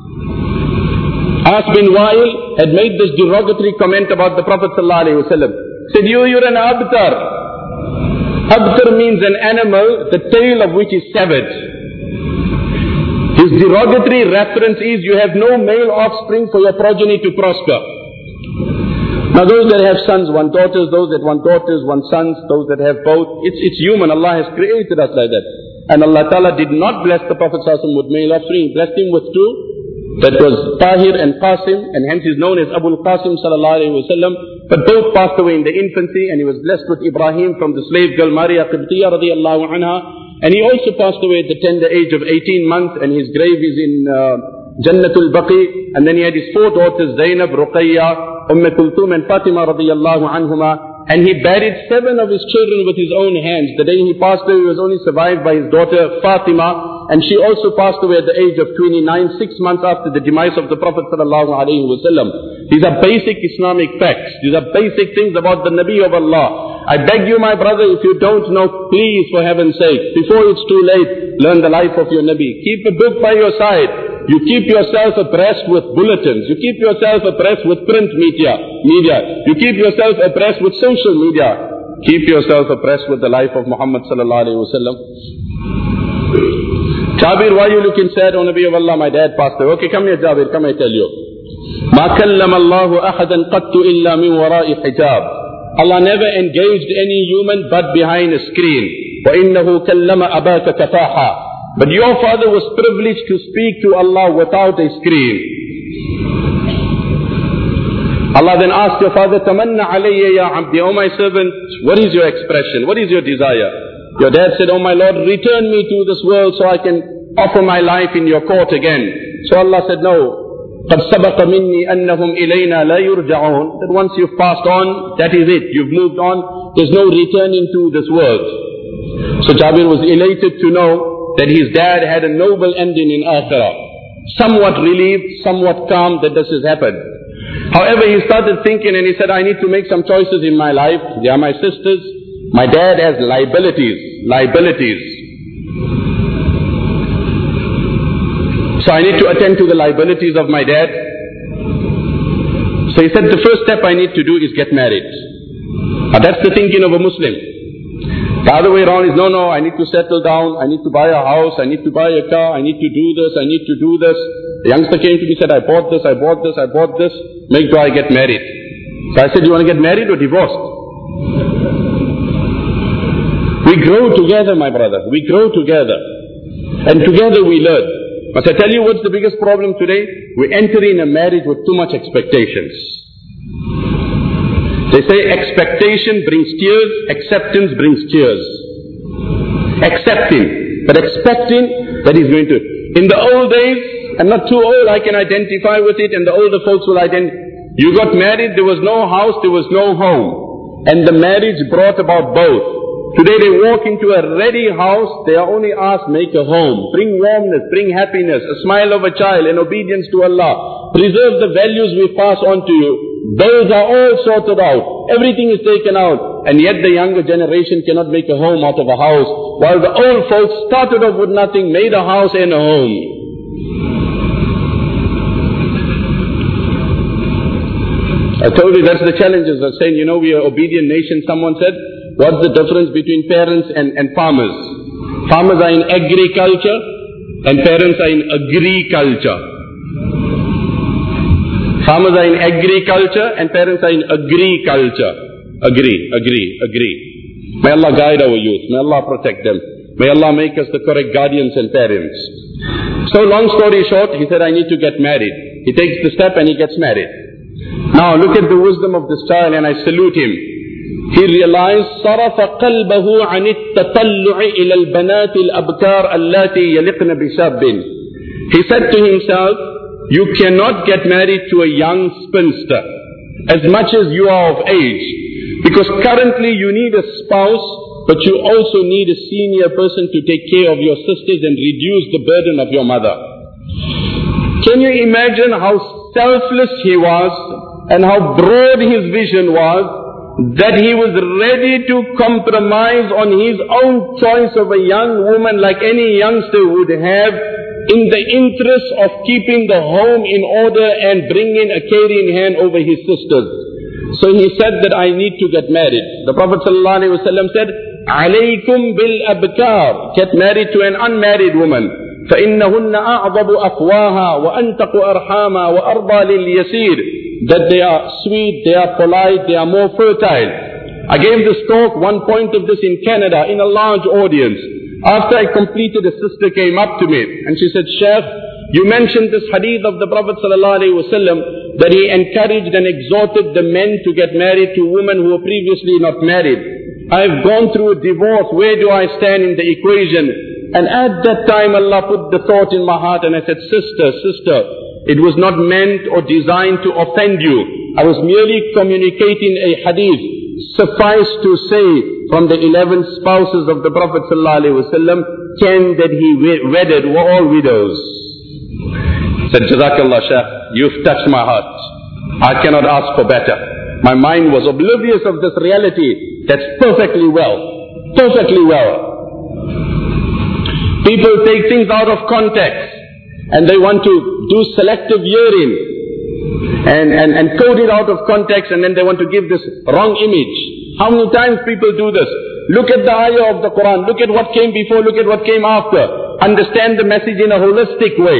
As bin Wa'il had made this derogatory comment about the Prophet ﷺ. Said, you're an abtar. Abtar means an animal, the tail of which is severed. His derogatory reference is, you have no male offspring for your progeny to prosper. Now those that have sons want daughters, those that want daughters want sons, those that have both. It's human. Allah has created us like that. And Allah Ta'ala did not bless the Prophet ﷺ with male offspring. He blessed him with two. That was Tahir and Qasim, and hence is known as Abu al-Qasim sallallahu alayhi wa sallam. But both passed away in the infancy, and he was blessed with Ibrahim from the slave girl Maria Qibtiyya radiyallahu anha. And he also passed away at the tender age of 18 months, and his grave is in Jannatul Baqi. And then he had his four daughters, Zainab, Ruqayya, Kulthum and Fatima radiyallahu anhuma. And he buried 7 of his children with his own hands. The day he passed away, he was only survived by his daughter Fatima. And she also passed away at the age of 29, 6 months after the demise of the Prophet sallallahu alaihi wasallam. These are basic Islamic facts. These are basic things about the Nabi of Allah. I beg you, my brother, if you don't know, please, for heaven's sake, before it's too late, learn the life of your Nabi. Keep a book by your side. You keep yourself abreast with bulletins. You keep yourself abreast with print media. You keep yourself abreast with social media. Keep yourself abreast with the life of Muhammad sallallahu alaihi wasallam. Jabir, why are you looking sad, O Nabi of Allah? My dad passed away. Okay, come here, Jabir. Come, I tell you. ما كلم الله أحدا قط إلا من وراء حجاب. Allah never engaged any human but behind a screen. وإنه كلم أباك كفاحا. But your father was privileged to speak to Allah without a screen. Allah then asked your father, Tamanna alayya ya abdi, O my servant, what is your expression? What is your desire? Your dad said, Oh my Lord, return me to this world so I can offer my life in your court again. So Allah said, no. قَدْ سَبَقَ مِنِّي أَنَّهُمْ إِلَيْنَا لَا يُرْجَعُونَ. That once you've passed on, that is it. You've moved on. There's no returning to this world. So Jabir was elated to know that his dad had a noble ending in Akhirah. Somewhat relieved, somewhat calm that this has happened. However, he started thinking and he said, I need to make some choices in my life. They are my sisters. My dad has liabilities. So I need to attend to the liabilities of my dad. So he said, the first step I need to do is get married. That's the thinking of a Muslim. The other way around is, no, I need to settle down, I need to buy a house, I need to buy a car, I need to do this, I need to do this. The youngster came to me and said, I bought this, make dua I get married. So I said, you want to get married or divorced? We grow together, my brother, we grow together. And together we learn. But I tell you what's the biggest problem today? We enter in a marriage with too much expectations. They say expectation brings tears, acceptance brings tears. Accepting, but expecting that is going to. In the old days, I'm not too old, I can identify with it, and the older folks will identify. You got married, there was no house, there was no home. And the marriage brought about both. Today they walk into a ready house, they are only asked, make a home. Bring warmness, bring happiness, a smile of a child, and obedience to Allah. Preserve the values we pass on to you. Those are all sorted out. Everything is taken out. And yet the younger generation cannot make a home out of a house. While the old folks started off with nothing, made a house and a home. I told you that's the challenges of saying, we are an obedient nation. Someone said, what's the difference between parents and farmers? Farmers are in agriculture and parents are in agriculture. Farmers are in agriculture and parents are in agriculture. Agree. May Allah guide our youth. May Allah protect them. May Allah make us the correct guardians and parents. So long story short, he said, I need to get married. He takes the step and he gets married. Now look at the wisdom of this child, and I salute him. He realized, صَرَفَ قَلْبَهُ عَنِ التَّطَلُّعِ إِلَى الْبَنَاتِ الْأَبْكَارِ اللَّاتِي يَلِقْنَ بِشَابٍ. He said to himself, you cannot get married to a young spinster, as much as you are of age. Because currently you need a spouse, but you also need a senior person to take care of your sisters and reduce the burden of your mother. Can you imagine how selfless he was and how broad his vision was, that he was ready to compromise on his own choice of a young woman like any youngster would have, in the interest of keeping the home in order and bringing a caring hand over his sisters. So he said that I need to get married. The Prophet ﷺ said, "Alaykum bil abkar." Get married to an unmarried woman. فَإِنَّهُنَّ أَعْضَبُ أَفْوَاهَا وَأَنْتَقُ أَرْحَامًا وَأَرْضَى لِلْيَسِيرِ. That they are sweet, they are polite, they are more fertile. I gave this talk, one point of this in Canada, in a large audience. After I completed, a sister came up to me and she said, Sheikh, you mentioned this hadith of the Prophet ﷺ that he encouraged and exhorted the men to get married to women who were previously not married. I've gone through a divorce, where do I stand in the equation? And at that time Allah put the thought in my heart and I said, Sister, it was not meant or designed to offend you. I was merely communicating a hadith. Suffice to say, from the 11 spouses of the Prophet ﷺ, 10 that he wedded were all widows. Said, Jazakallah Shaykh, you've touched my heart. I cannot ask for better. My mind was oblivious of this reality. That's perfectly well. Perfectly well. People take things out of context and they want to do selective hearing and code it out of context, and then they want to give this wrong image. How many times people do this? Look at the ayah of the Quran. Look at what came before. Look at what came after. Understand the message in a holistic way.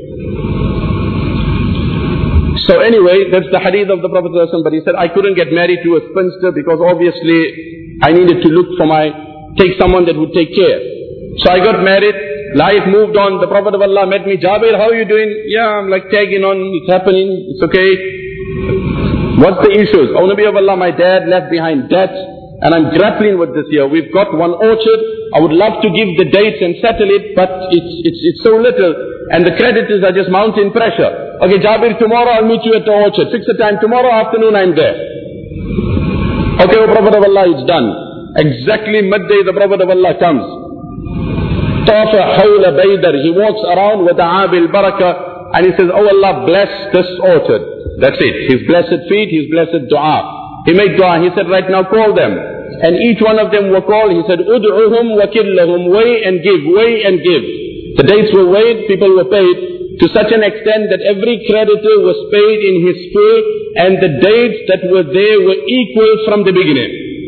So anyway, that's the hadith of the Prophet ﷺ. But he said, I couldn't get married to a spinster because obviously I needed to look for take someone that would take care. So I got married. Life moved on. The Prophet of Allah met me. Jabir, how are you doing? Yeah, I'm like tagging on. It's happening. It's okay. What's the issues? Oh, Nabi of Allah, my dad left behind debt, and I'm grappling with this here. We've got one orchard. I would love to give the dates and settle it, but it's so little, and the creditors are just mounting pressure. Okay, Jabir, tomorrow I'll meet you at the orchard. Fix the time. Tomorrow afternoon I'm there. Okay, O Prophet of Allah, it's done. Exactly midday the Prophet of Allah comes. Tafa hawla baydar. He walks around with the abil barakah and he says, oh Allah, bless this orchard. That's it. His blessed feet, his blessed dua. He made dua. He said, right now call them. And each one of them were called. He said, ud'uhum wa killahum. Weigh and give, weigh and give. The dates were weighed, people were paid to such an extent that every creditor was paid in his full, and the dates that were there were equal from the beginning.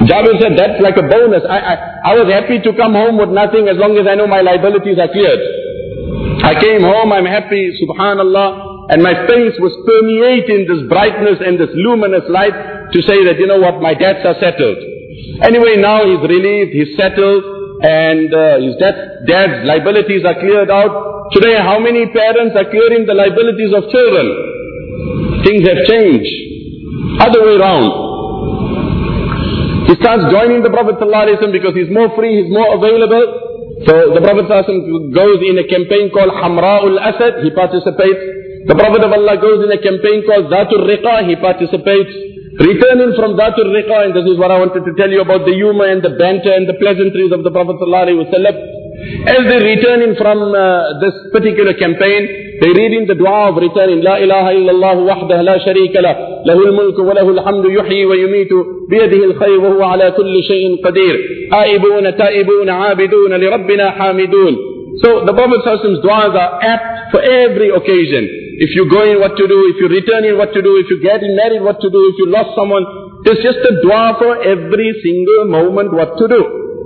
Jabir said, that's like a bonus. I was happy to come home with nothing as long as I know my liabilities are cleared. I came home, I'm happy, subhanallah, and my face was permeating this brightness and this luminous light to say that, you know what, my debts are settled. Anyway, now he's relieved, he's settled, and his dad's liabilities are cleared out. Today, how many parents are clearing the liabilities of children? Things have changed. Other way round. He starts joining the Prophet ﷺ because he's more free, he's more available. So the Prophet ﷺ goes in a campaign called Hamra'ul Asad, he participates. The Prophet of Allah goes in a campaign called Dhatul Riqa, he participates. Returning from Dhatul Riqa, and this is what I wanted to tell you about the humor and the banter and the pleasantries of the Prophet ﷺ. As they're returning from this particular campaign, they're reading the dua of returning. La ilaha illallah wahdah la sharika lah, lahul mulku wa lahul hamdu yuhyi wa yumitu, biyadihi al-khayr wa huwa ala kulli shay'in qadir. Aibuna, taibuna, abiduna, li rabbina hamidun. So the Prophet ﷺ's du'as are apt for every occasion. If you're going, what to do. If you're returning, what to do. If you're getting married, what to do. If you lost someone. There's just a dua for every single moment what to do.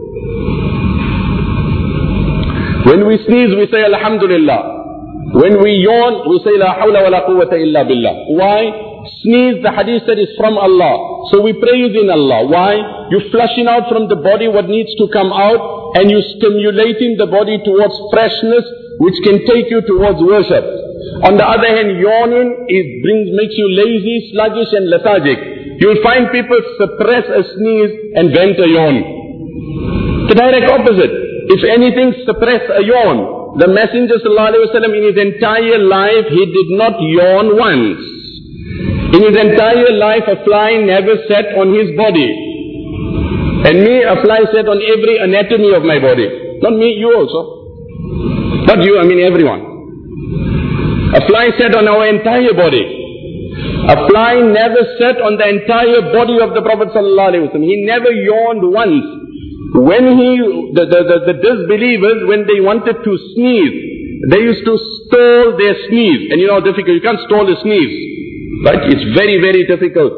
When we sneeze, we say Alhamdulillah. When we yawn, we say La hawla wa la quwwata illa billah. Why? Sneeze, the hadith said, is from Allah. So we praise in Allah. Why? You're flushing out from the body what needs to come out, and you're stimulating the body towards freshness, which can take you towards worship. On the other hand, yawning makes you lazy, sluggish and lethargic. You'll find people suppress a sneeze and vent a yawn. The direct opposite. If anything, suppress a yawn. The Messenger ﷺ in his entire life, he did not yawn once. In his entire life, a fly never sat on his body. And me, a fly sat on every anatomy of my body. Not me, you also. Not you, I mean everyone. A fly sat on our entire body. A fly never sat on the entire body of the Prophet ﷺ. He never yawned once. When the disbelievers, when they wanted to sneeze, they used to stall their sneeze. And you know how difficult, you can't stall a sneeze. Right? It's very, very difficult.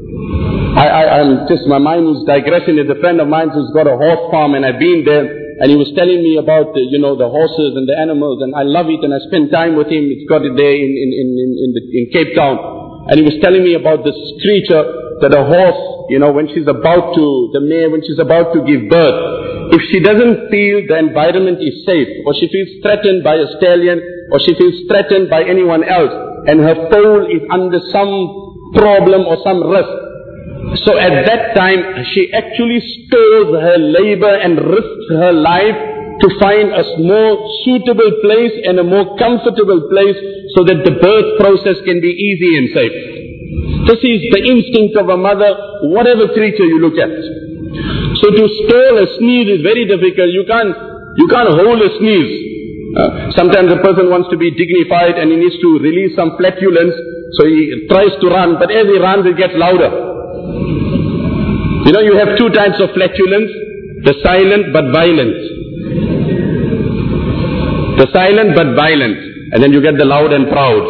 I'm just, my mind is digressing. There's a friend of mine who's got a horse farm, and I've been there, and he was telling me about, the horses and the animals, and I love it, and I spend time with him. It's got it there in Cape Town. And he was telling me about this creature that a horse, when she's about to, the mare, when she's about to give birth, if she doesn't feel the environment is safe, or she feels threatened by a stallion, or she feels threatened by anyone else, and her foal is under some problem or some risk, so at that time, she actually stores her labor and risks her life to find a more suitable place and a more comfortable place so that the birth process can be easy and safe. This is the instinct of a mother, whatever creature you look at. So to stall a sneeze is very difficult. You can't hold a sneeze. Sometimes a person wants to be dignified and he needs to release some flatulence, so he tries to run, but as he runs it gets louder. You have two types of flatulence, the silent but violent. The silent but violent, and then you get the loud and proud.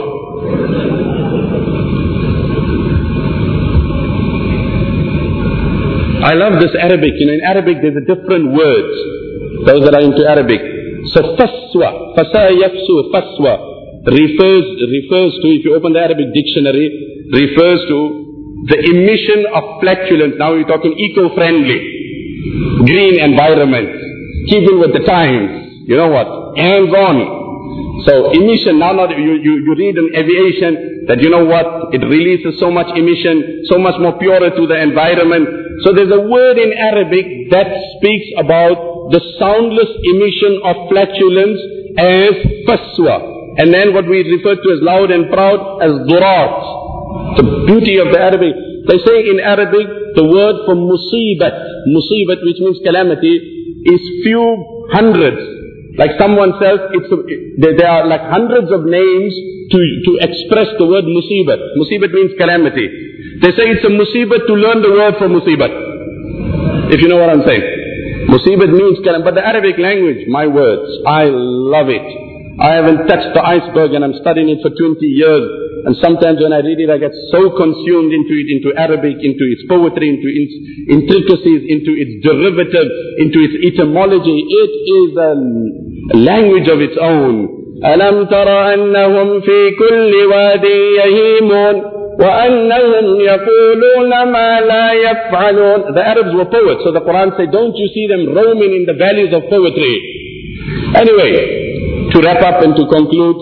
I love this Arabic. In Arabic there's a different words, those that are into Arabic. So faswa, fasa yafsu, faswa, refers to, if you open the Arabic dictionary, refers to the emission of flatulence. Now we're talking eco-friendly, green environment, keeping with the times. You know what? Hands on. So emission, now you read in aviation that it releases so much emission, so much more purer to the environment. So there's a word in Arabic that speaks about the soundless emission of flatulence as faswa. And then what we refer to as loud and proud as durat. The beauty of the Arabic. They say in Arabic, the word for musibat, which means calamity, is few hundreds. Like someone says, there are like hundreds of names to express the word musibat. Musibat means calamity. They say it's a musibat to learn the word for musibat. If you know what I'm saying. Musibat means calamity. But the Arabic language, my words, I love it. I haven't touched the iceberg and I'm studying it for 20 years. And sometimes when I read it, I get so consumed into it, into Arabic, into its poetry, into its intricacies, into its derivative, into its etymology. It is a language of its own. أَلَمْ تَرَ أَنَّهُمْ فِي كُلِّ وَادٍ يَهِيمُونَ وَأَنَّهُمْ يَقُولُونَ مَا لَا يَفْعَلُونَ. The Arabs were poets, so the Quran said, don't you see them roaming in the valleys of poetry? Anyway, to wrap up and to conclude,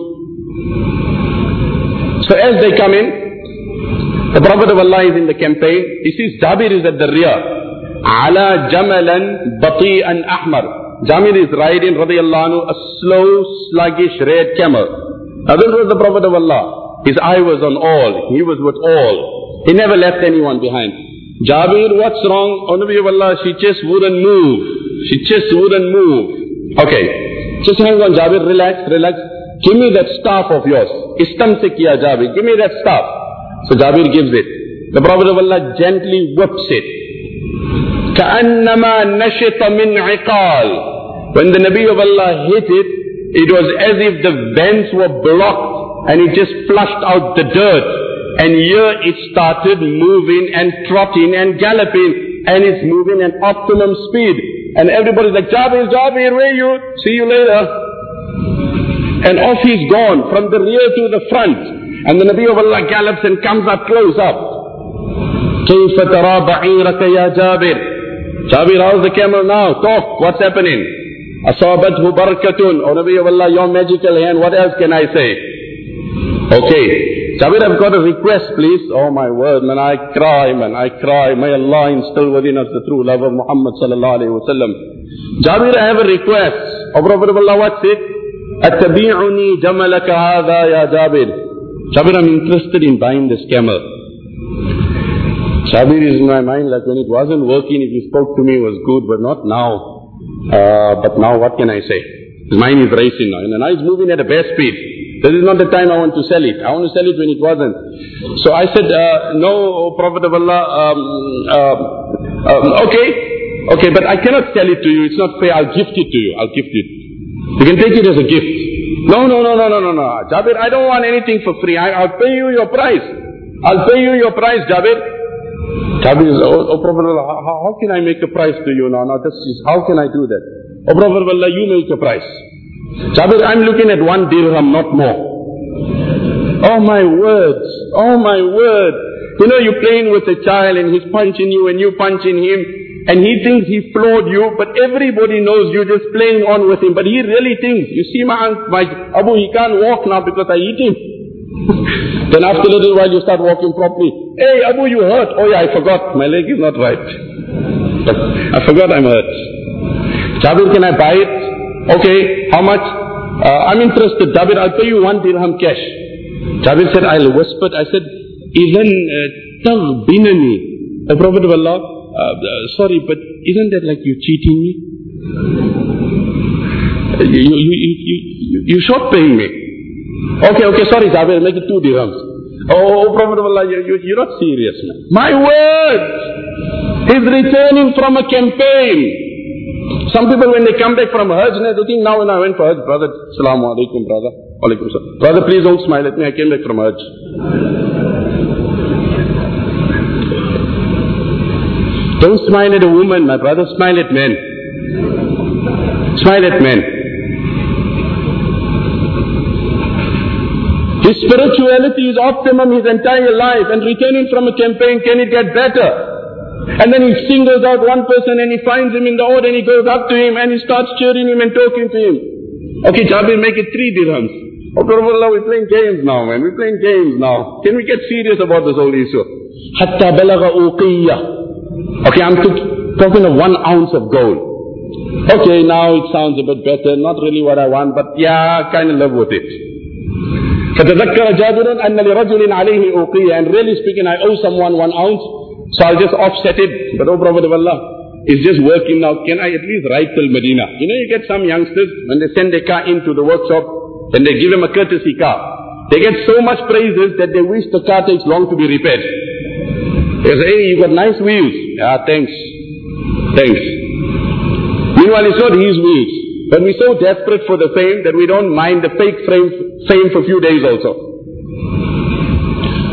so as they come in, the Prophet of Allah is in the campaign. He sees Jabir is at the rear. عَلَى جَمَلًا بَطِيئًا أَحْمَرًا. Jabir is riding, radiyallahu anhu, a slow, sluggish, red camel. Now this was the Prophet of Allah. His eye was on all. He was with all. He never left anyone behind. Jabir, what's wrong? Oh Nabi of Allah, she just wouldn't move. She just wouldn't move. Okay. Just hang on, Jabir, relax, relax. Give me that staff of yours. Istam se kiya Jabir. Give me that staff. So Jabir gives it. The Prophet of Allah gently whips it. كَأَنَّمَا نَشِطَ مِنْ عِقَالٍ. When the Nabi of Allah hit it, it was as if the vents were blocked and it just flushed out the dirt. And here it started moving and trotting and galloping. And it's moving at optimum speed. And everybody's like, Jabir, Jabir, where are you? See you later. And off he's gone, from the rear to the front. And the Nabi of Allah gallops and comes up close up. كَيْفَ تَرَى بَعِيرَكَ يَا جَابِرْ. Jabir, how's the camel now? Talk, what's happening? أَصَابَتْهُ بَرْكَةٌ. Oh Nabi of Allah, your magical hand, what else can I say? Okay. Jabir, I've got a request, please. Oh my word, man, I cry, man, I cry. May Allah instill within us the true love of Muhammad sallallahu alayhi wa sallam. Jabir, I have a request. Oh Prophet of Allah, what's it? أَتَّبِعُنِي جَمَلَكَ هَذَا يَا جَابِرْ. Jabir, I'm interested in buying this camel. Jabir is in my mind like when it wasn't working, if you spoke to me it was good, but not now. But now what can I say? His mind is racing now. And now he's moving at a best speed. This is not the time I want to sell it. I want to sell it when it wasn't. So I said, no, Prophet of Allah, okay, but I cannot sell it to you. It's not fair. I'll gift it to you. I'll gift it. You can take it as a gift. No. Jabir, I don't want anything for free. I'll pay you your price. I'll pay you your price, Jabir. Jabir is, oh Prophet of Allah, how can I make a price to you now? How can I do that? Oh Prophet of Allah, you make a price. Jabir, I'm looking at 1 dirham, not more. Oh my word. Oh my word. You know, you're playing with a child and he's punching you and you punching him. And he thinks he floored you, but everybody knows you're just playing on with him. But he really thinks, you see my Abu, he can't walk now because I hit him. Then after a little while you start walking properly. Hey Abu, you hurt. Oh yeah, I forgot. My leg is not right. I forgot I'm hurt. Jabir, can I buy it? Okay, how much? I'm interested. Jabir, I'll pay you 1 dirham cash. Jabir said, I'll whisper. I said, Even taghbinani. The Prophet of Allah, sorry, but isn't that like you cheating me? You short paying me. Okay, sorry, Jabir, make it 2 dirhams. Oh, Prophet of Allah, you're not serious, man. My word! He's returning from a campaign. Some people, when they come back from Hajj, they think, now when I went for Hajj, brother, Assalamu alaikum, brother. Alaikum salam. Brother, please don't smile at me, I came back from Hajj. Don't smile at a woman, my brother, smile at men. Smile at men. His spirituality is optimum his entire life, and returning from a campaign, can it get better? And then he singles out one person and he finds him in the odd and he goes up to him and he starts cheering him and talking to him. Okay, Jabir, make it 3 dirhams. Oh, Allah, we're playing games now, man. We're playing games now. Can we get serious about this whole issue? Hatta balagha uqiyya. Okay, I'm talking of 1 ounce of gold. Okay, now it sounds a bit better. Not really what I want, but yeah, kind of live with it. فَتَذَكَّرَ جَابِرٌ أَنَّ لِرَجُلٍ عَلَيْهِ أُوقِيَّ. And really speaking, I owe someone 1 ounce, so I'll just offset it. But oh, Prophet of Allah, it's just working now. Can I at least ride till Medina? You know, you get some youngsters, when they send their car into the workshop, then they give them a courtesy car. They get so much praises that they wish the car takes long to be repaired. They say, hey, you got nice wheels. Yeah, thanks. Meanwhile, it's not his wheels. But we're so desperate for the fame that we don't mind the fake fame for a few days also.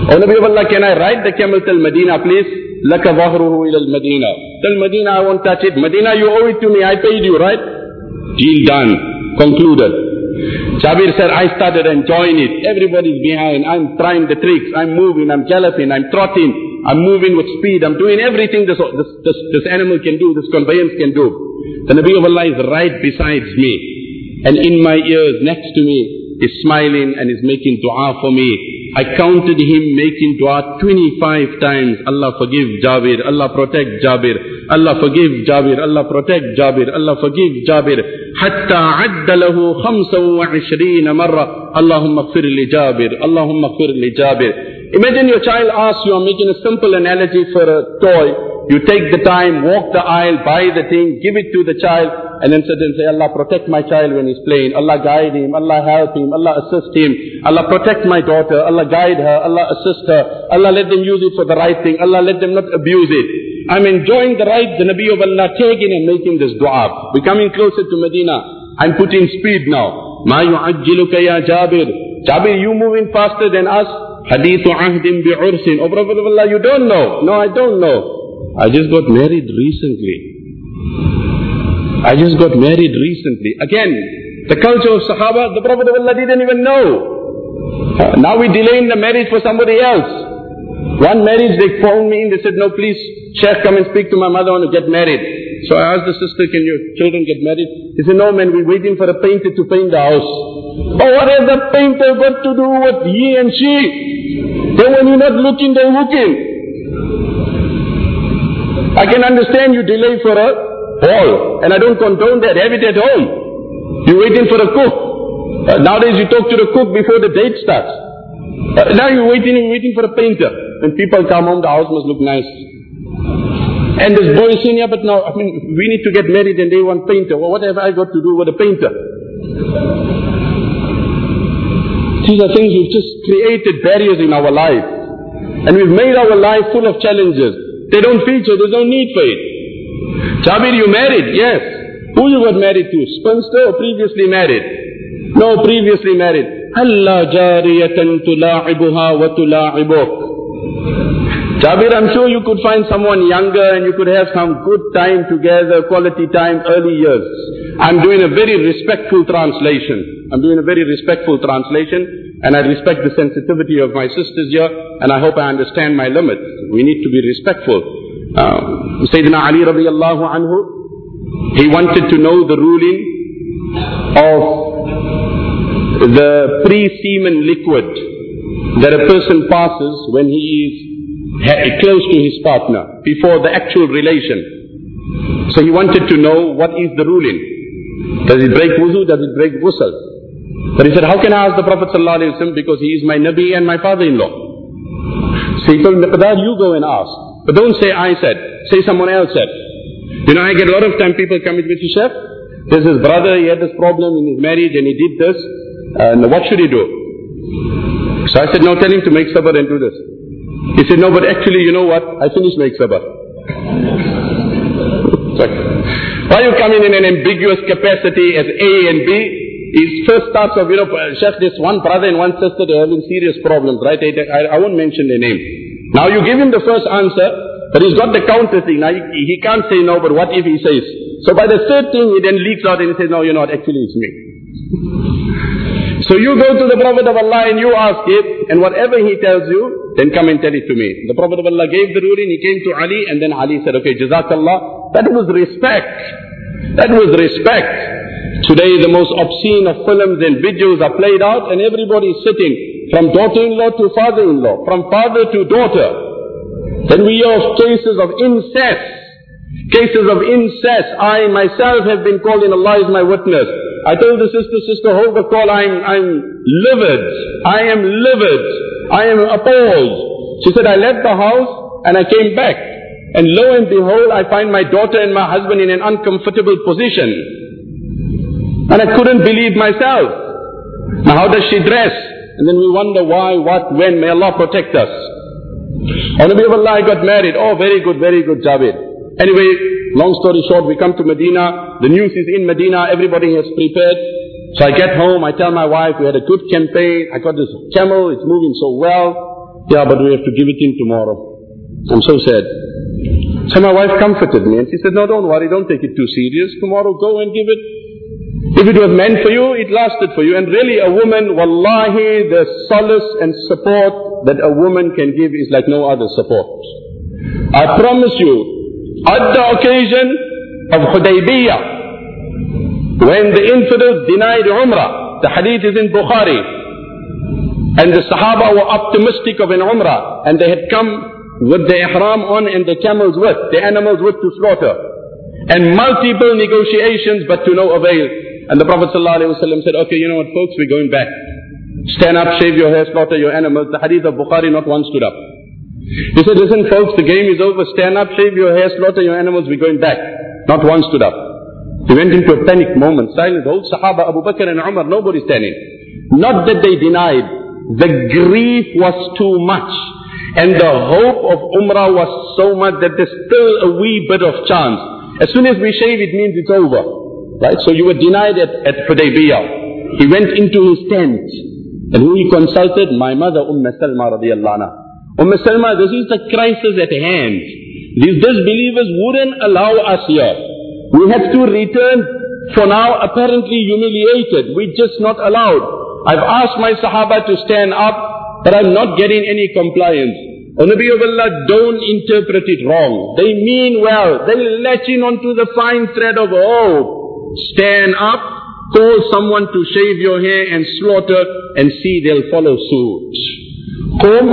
Oh Nabi of Allah, can I ride the camel till Medina, please? Laka dhahruhu ila al-Medina. Till Medina, I won't touch it. Medina, you owe it to me. I paid you, right? Deal done. Concluded. Jabir said, I started enjoying it. Everybody's behind. I'm trying the tricks. I'm moving. I'm galloping. I'm trotting. I'm moving with speed. I'm doing everything this animal can do, this conveyance can do. The Nabi of Allah is right beside me. And in my ears, next to me, is smiling and is making dua for me. I counted him making dua 25 times. Allah forgive Jabir. Allah protect Jabir. Allah forgive Jabir. Allah protect Jabir. Allah forgive Jabir. حتى عد له 25 مرة. اللهم اغفر لجابر. اللهم اغفر لجابر. Imagine your child asks you, I'm making a simple analogy for a toy. You take the time, walk the aisle, buy the thing, give it to the child, and then sit and say, Allah protect my child when he's playing. Allah guide him. Allah help him. Allah assist him. Allah protect my daughter. Allah guide her. Allah assist her. Allah let them use it for the right thing. Allah let them not abuse it. I'm enjoying the ride, the Nabi of Allah taking and making this dua. We're coming closer to Medina. I'm putting speed now. Ma yu'ajjiluka ya Jabir. Jabir, you moving faster than us? Hadithu ahdin bi'ursin. Oh Prophet of Allah, you don't know. No, I don't know. I just got married recently. Again, the culture of Sahaba, the Prophet of Allah didn't even know. Now we're delaying the marriage for somebody else. One marriage, they phoned me in, they said, no please, Sheikh, come and speak to my mother, I want to get married. So I asked the sister, can your children get married? He said, no man, we're waiting for a painter to paint the house. Oh, what has the painter got to do with he and she? Then when you're not looking, they're looking. I can understand you delay for a hall, and I don't condone that. Have it at home. You're waiting for a cook. Nowadays you talk to the cook before the date starts. Now you're waiting for a painter. When people come home, the house must look nice. And this boy is saying, yeah, but now, we need to get married and they want painter. Well, what have I got to do with a painter? These are things we've just created barriers in our life. And we've made our life full of challenges. They don't feature, there's no need for it. Jabir, you married? Yes. Who you got married to? Spinster or previously married? No, previously married. Allah jariyatan tula'ibuha wa tula'ibuk. Jabir, I'm sure you could find someone younger and you could have some good time together, quality time, early years. I'm doing a very respectful translation. And I respect the sensitivity of my sisters here, and I hope I understand my limits. We need to be respectful. Sayyidina Ali radiyallahu anhu, he wanted to know the ruling of the pre-semen liquid that a person passes when he is close to his partner, before the actual relation. So he wanted to know what is the ruling. Does it break wuzu? Does it break ghusl? But he said, how can I ask the Prophet ﷺ, because he is my Nabi and my father-in-law. So he told Miqdad, you go and ask. But don't say I said, say someone else said. You know, I get a lot of time people come with me, Chef, there's his brother, he had this problem in his marriage and he did this, and what should he do? So I said, no, tell him to make sabr and do this. He said, no, but actually, you know what, I finished make sabr. Why are you coming in an ambiguous capacity as A and B? He first starts off, Sheikh, this one brother and one sister, they're having serious problems, right? I won't mention their name. Now you give him the first answer, but he's got the counter thing. Now he can't say no, but what if he says? So by the third thing, he then leaks out and he says, no, you're not, actually it's me. So you go to the Prophet of Allah and you ask it, and whatever he tells you, then come and tell it to me. The Prophet of Allah gave the ruling, he came to Ali, and then Ali said, okay, Jazakallah. That was respect. Today the most obscene of films and videos are played out and everybody is sitting from daughter-in-law to father-in-law, from father to daughter. Then we hear of cases of incest. I myself have been called, and Allah is my witness. I told the sister, hold the call, I'm livid. I am appalled. She said, I left the house and I came back. And lo and behold, I find my daughter and my husband in an uncomfortable position. And I couldn't believe myself. Now how does she dress? And then we wonder why, what, when. May Allah protect us. On Nabi of Allah, I got married. Oh, very good, Jabir. Anyway, long story short, we come to Medina. The news is in Medina. Everybody has prepared. So I get home. I tell my wife, we had a good campaign. I got this camel. It's moving so well. Yeah, but we have to give it in tomorrow. I'm so sad. So my wife comforted me and she said, no, don't worry, don't take it too serious. Tomorrow go and give it. If it was meant for you, it lasted for you. And really a woman, wallahi, the solace and support that a woman can give is like no other support. I promise you, at the occasion of Hudaybiyah, when the infidels denied Umrah, the hadith is in Bukhari, and the Sahaba were optimistic of an Umrah, and they had come with the ihram on and the camels with, the animals with to slaughter. And multiple negotiations, but to no avail. And the Prophet ﷺ said, okay, you know what folks, we're going back. Stand up, shave your hair, slaughter your animals. The hadith of Bukhari, not one stood up. He said, listen folks, the game is over, stand up, shave your hair, slaughter your animals, we're going back. Not one stood up. He went into a panic moment, silent. The whole Sahaba, Abu Bakr and Umar, nobody standing. Not that they denied, the grief was too much. And the hope of Umrah was so much that there's still a wee bit of chance. As soon as we shave, it means it's over. Right? So you were denied at Hudaybiyah. He went into his tent. And who he consulted? My mother, Salma radiallahu anha. Salma, this is the crisis at hand. These disbelievers wouldn't allow us here. We have to return, for now apparently humiliated. We're just not allowed. I've asked my Sahaba to stand up, but I'm not getting any compliance. O Nabi of Allah, don't interpret it wrong. They mean well. They latch in onto the fine thread of hope. Stand up, call someone to shave your hair and slaughter, and see they'll follow suit. Qum,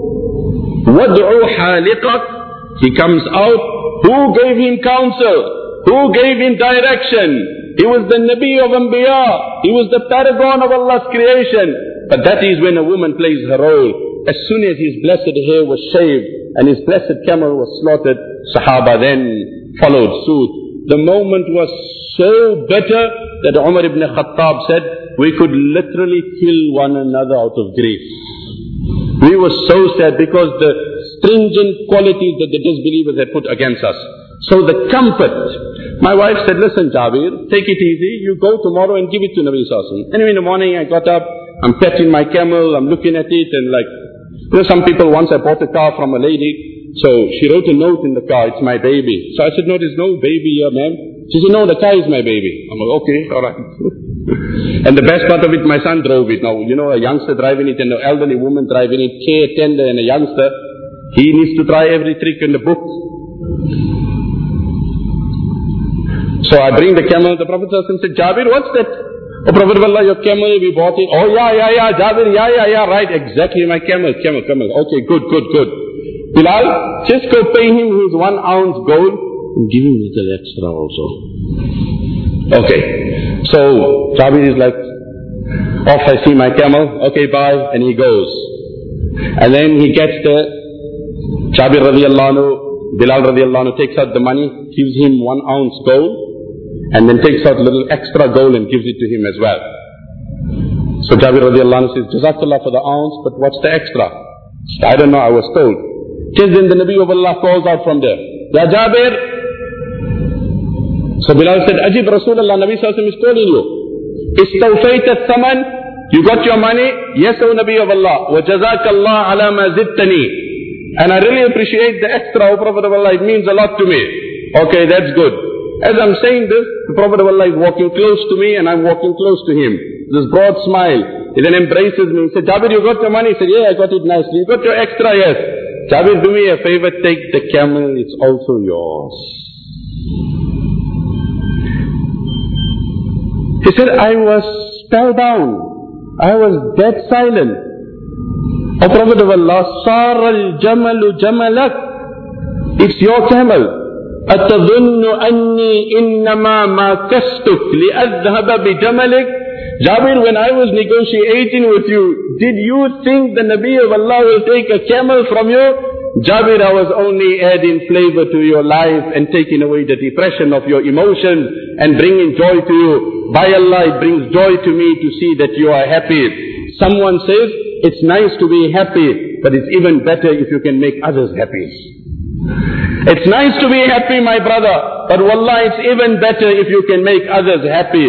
wad'u haliqak. He comes out. Who gave him counsel? Who gave him direction? He was the Nabi of Anbiya. He was the paragon of Allah's creation. But that is when a woman plays her role. As soon as his blessed hair was shaved and his blessed camel was slaughtered, Sahaba then followed suit. The moment was so bitter that Umar ibn Khattab said, we could literally kill one another out of grief. We were so sad because the stringent qualities that the disbelievers had put against us. So the comfort. My wife said, listen Jabir, take it easy. You go tomorrow and give it to Nabi Sallallahu Alaihi Wasallam. Anyway, in the morning I got up, I'm petting my camel, I'm looking at it and like, you know, some people, once I bought a car from a lady, so she wrote a note in the car, it's my baby. So I said, no, there's no baby here, ma'am. She said, no, the car is my baby. I'm like, okay, alright. And the best part of it, my son drove it. Now, you know, a youngster driving it and an elderly woman driving it, care tender and a youngster, he needs to try every trick in the book. So I bring the camel, the Prophet said, Jabir, what's that? Oh, Prophet of Allah, your camel, we bought it. Oh, yeah, Jabir, yeah, right, exactly, my camel. Okay, good. Bilal, just go pay him his 1 ounce gold and give him a little extra also. Okay, so Jabir is like, off I see my camel, okay, bye, and he goes. And then he gets there, Jabir radiallahu anhu, Bilal radiallahu anhu takes out the money, gives him 1 ounce gold, and then takes out a little extra gold and gives it to him as well. So Jabir radiallahu anhu says, Jazakallah for the ounce, but what's the extra? I don't know, I was told. Just then the Nabi of Allah calls out from there, Ya Jabir. So Bilal said, Ajib Rasulullah, Nabi Sallallahu Alaihi Wasallam is calling you. Istawfayt al-thaman, you got your money? Yes, O Nabi of Allah. Wa jazakallah ala ma zittani. And I really appreciate the extra, O Prophet of Allah, it means a lot to me. Okay, that's good. As I'm saying this, the Prophet of Allah is walking close to me and I'm walking close to him. This broad smile. He then embraces me. He said, Jabir, you got your money? He said, yeah, I got it nicely. You got your extra? Yes. Jabir, do me a favor, take the camel, it's also yours. He said, I was spellbound. I was dead silent. O Prophet of Allah, Sar al-jamalu jamalak. It's your camel. أتظن أني إنما ما كستك لأذهب بجملك. Jabir, when I was negotiating with you, did you think the Nabi of Allah will take a camel from you? Jabir, I was only adding flavor to your life and taking away the depression of your emotions and bringing joy to you. By Allah, it brings joy to me to see that you are happy. Someone says, it's nice to be happy, but it's even better if you can make others happy. It's nice to be happy, my brother, but wallah, it's even better if you can make others happy.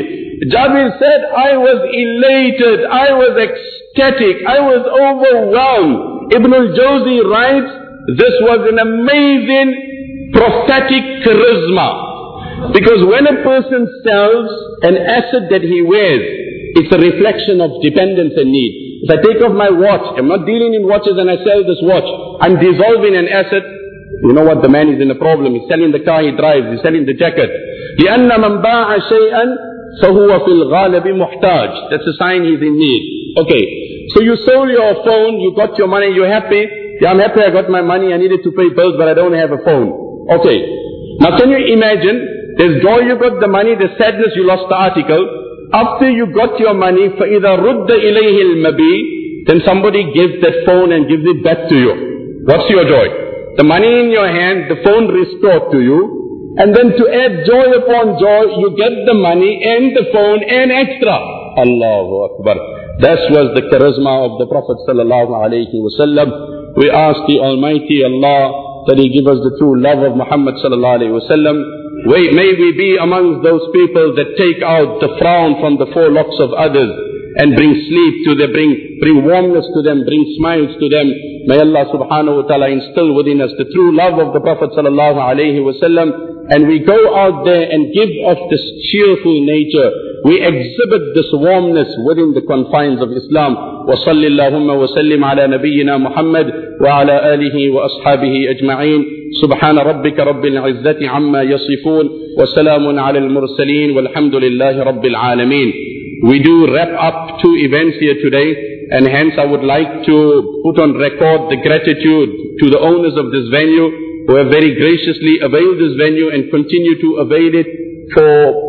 Jabir said, I was elated, I was ecstatic, I was overwhelmed. Ibn al-Jawzi writes, this was an amazing prophetic charisma. Because when a person sells an asset that he wears, it's a reflection of dependence and need. If I take off my watch, I'm not dealing in watches and I sell this watch, I'm dissolving an asset. You know what, the man is in a problem. He's selling the car he drives, he's selling the jacket. لِأَنَّ مَنْ بَاعَ شَيْئًا فَهُوَ فِي الْغَالَبِ مُحْتَاج. That's a sign he's in need. Okay, so you sold your phone, you got your money, you're happy. Yeah, I'm happy I got my money, I needed to pay bills, but I don't have a phone. Okay, now can you imagine, there's joy you got the money, there's sadness you lost the article. After you got your money, فَإِذَا رُدَّ إِلَيْهِ الْمَبِي, then somebody gives that phone and gives it back to you. What's your joy? The money in your hand, the phone restored to you, and then to add joy upon joy, you get the money and the phone and extra. Allahu Akbar. That was the charisma of the Prophet sallallahu alaihi wasallam. We ask the Almighty Allah that He give us the true love of Muhammad sallallahu alaihi wasallam. May we be amongst those people that take out the frown from the forelocks of others and bring sleep to them, bring warmness to them, bring smiles to them. May Allah subhanahu wa ta'ala instill within us the true love of the Prophet sallallahu alaihi wasallam, and we go out there and give off this cheerful nature. We exhibit this warmness within the confines of Islam. وَصَلِّ اللَّهُمَّ وَسَلِّمْ عَلَى نَبِيِّنَا مُحَمَّدٍ وَعَلَى آلِهِ وَأَصْحَابِهِ أَجْمَعِينَ سُبْحَانَ رَبِّكَ رَبِّ الْعِزَّةِ عَمَّا يَصِفُونَ وَسَلَامٌ عَلَى الْمُرْسَلِينَ وَالْحَمْدُ لِلَّهِ رَبِّ الْعَالَمِينَ. We do wrap up 2 events here today, and hence I would like to put on record the gratitude to the owners of this venue who have very graciously availed this venue and continue to avail it for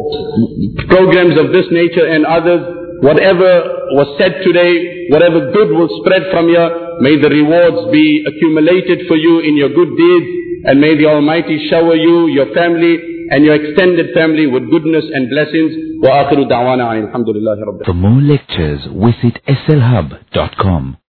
programs of this nature and others. Whatever was said today, whatever good will spread from here, may the rewards be accumulated for you in your good deeds, and may the Almighty shower you, your family, and your extended family with goodness and blessings. وآخر دعوانا الحمد لله رب العالمين. For more lectures, visit slhub.com.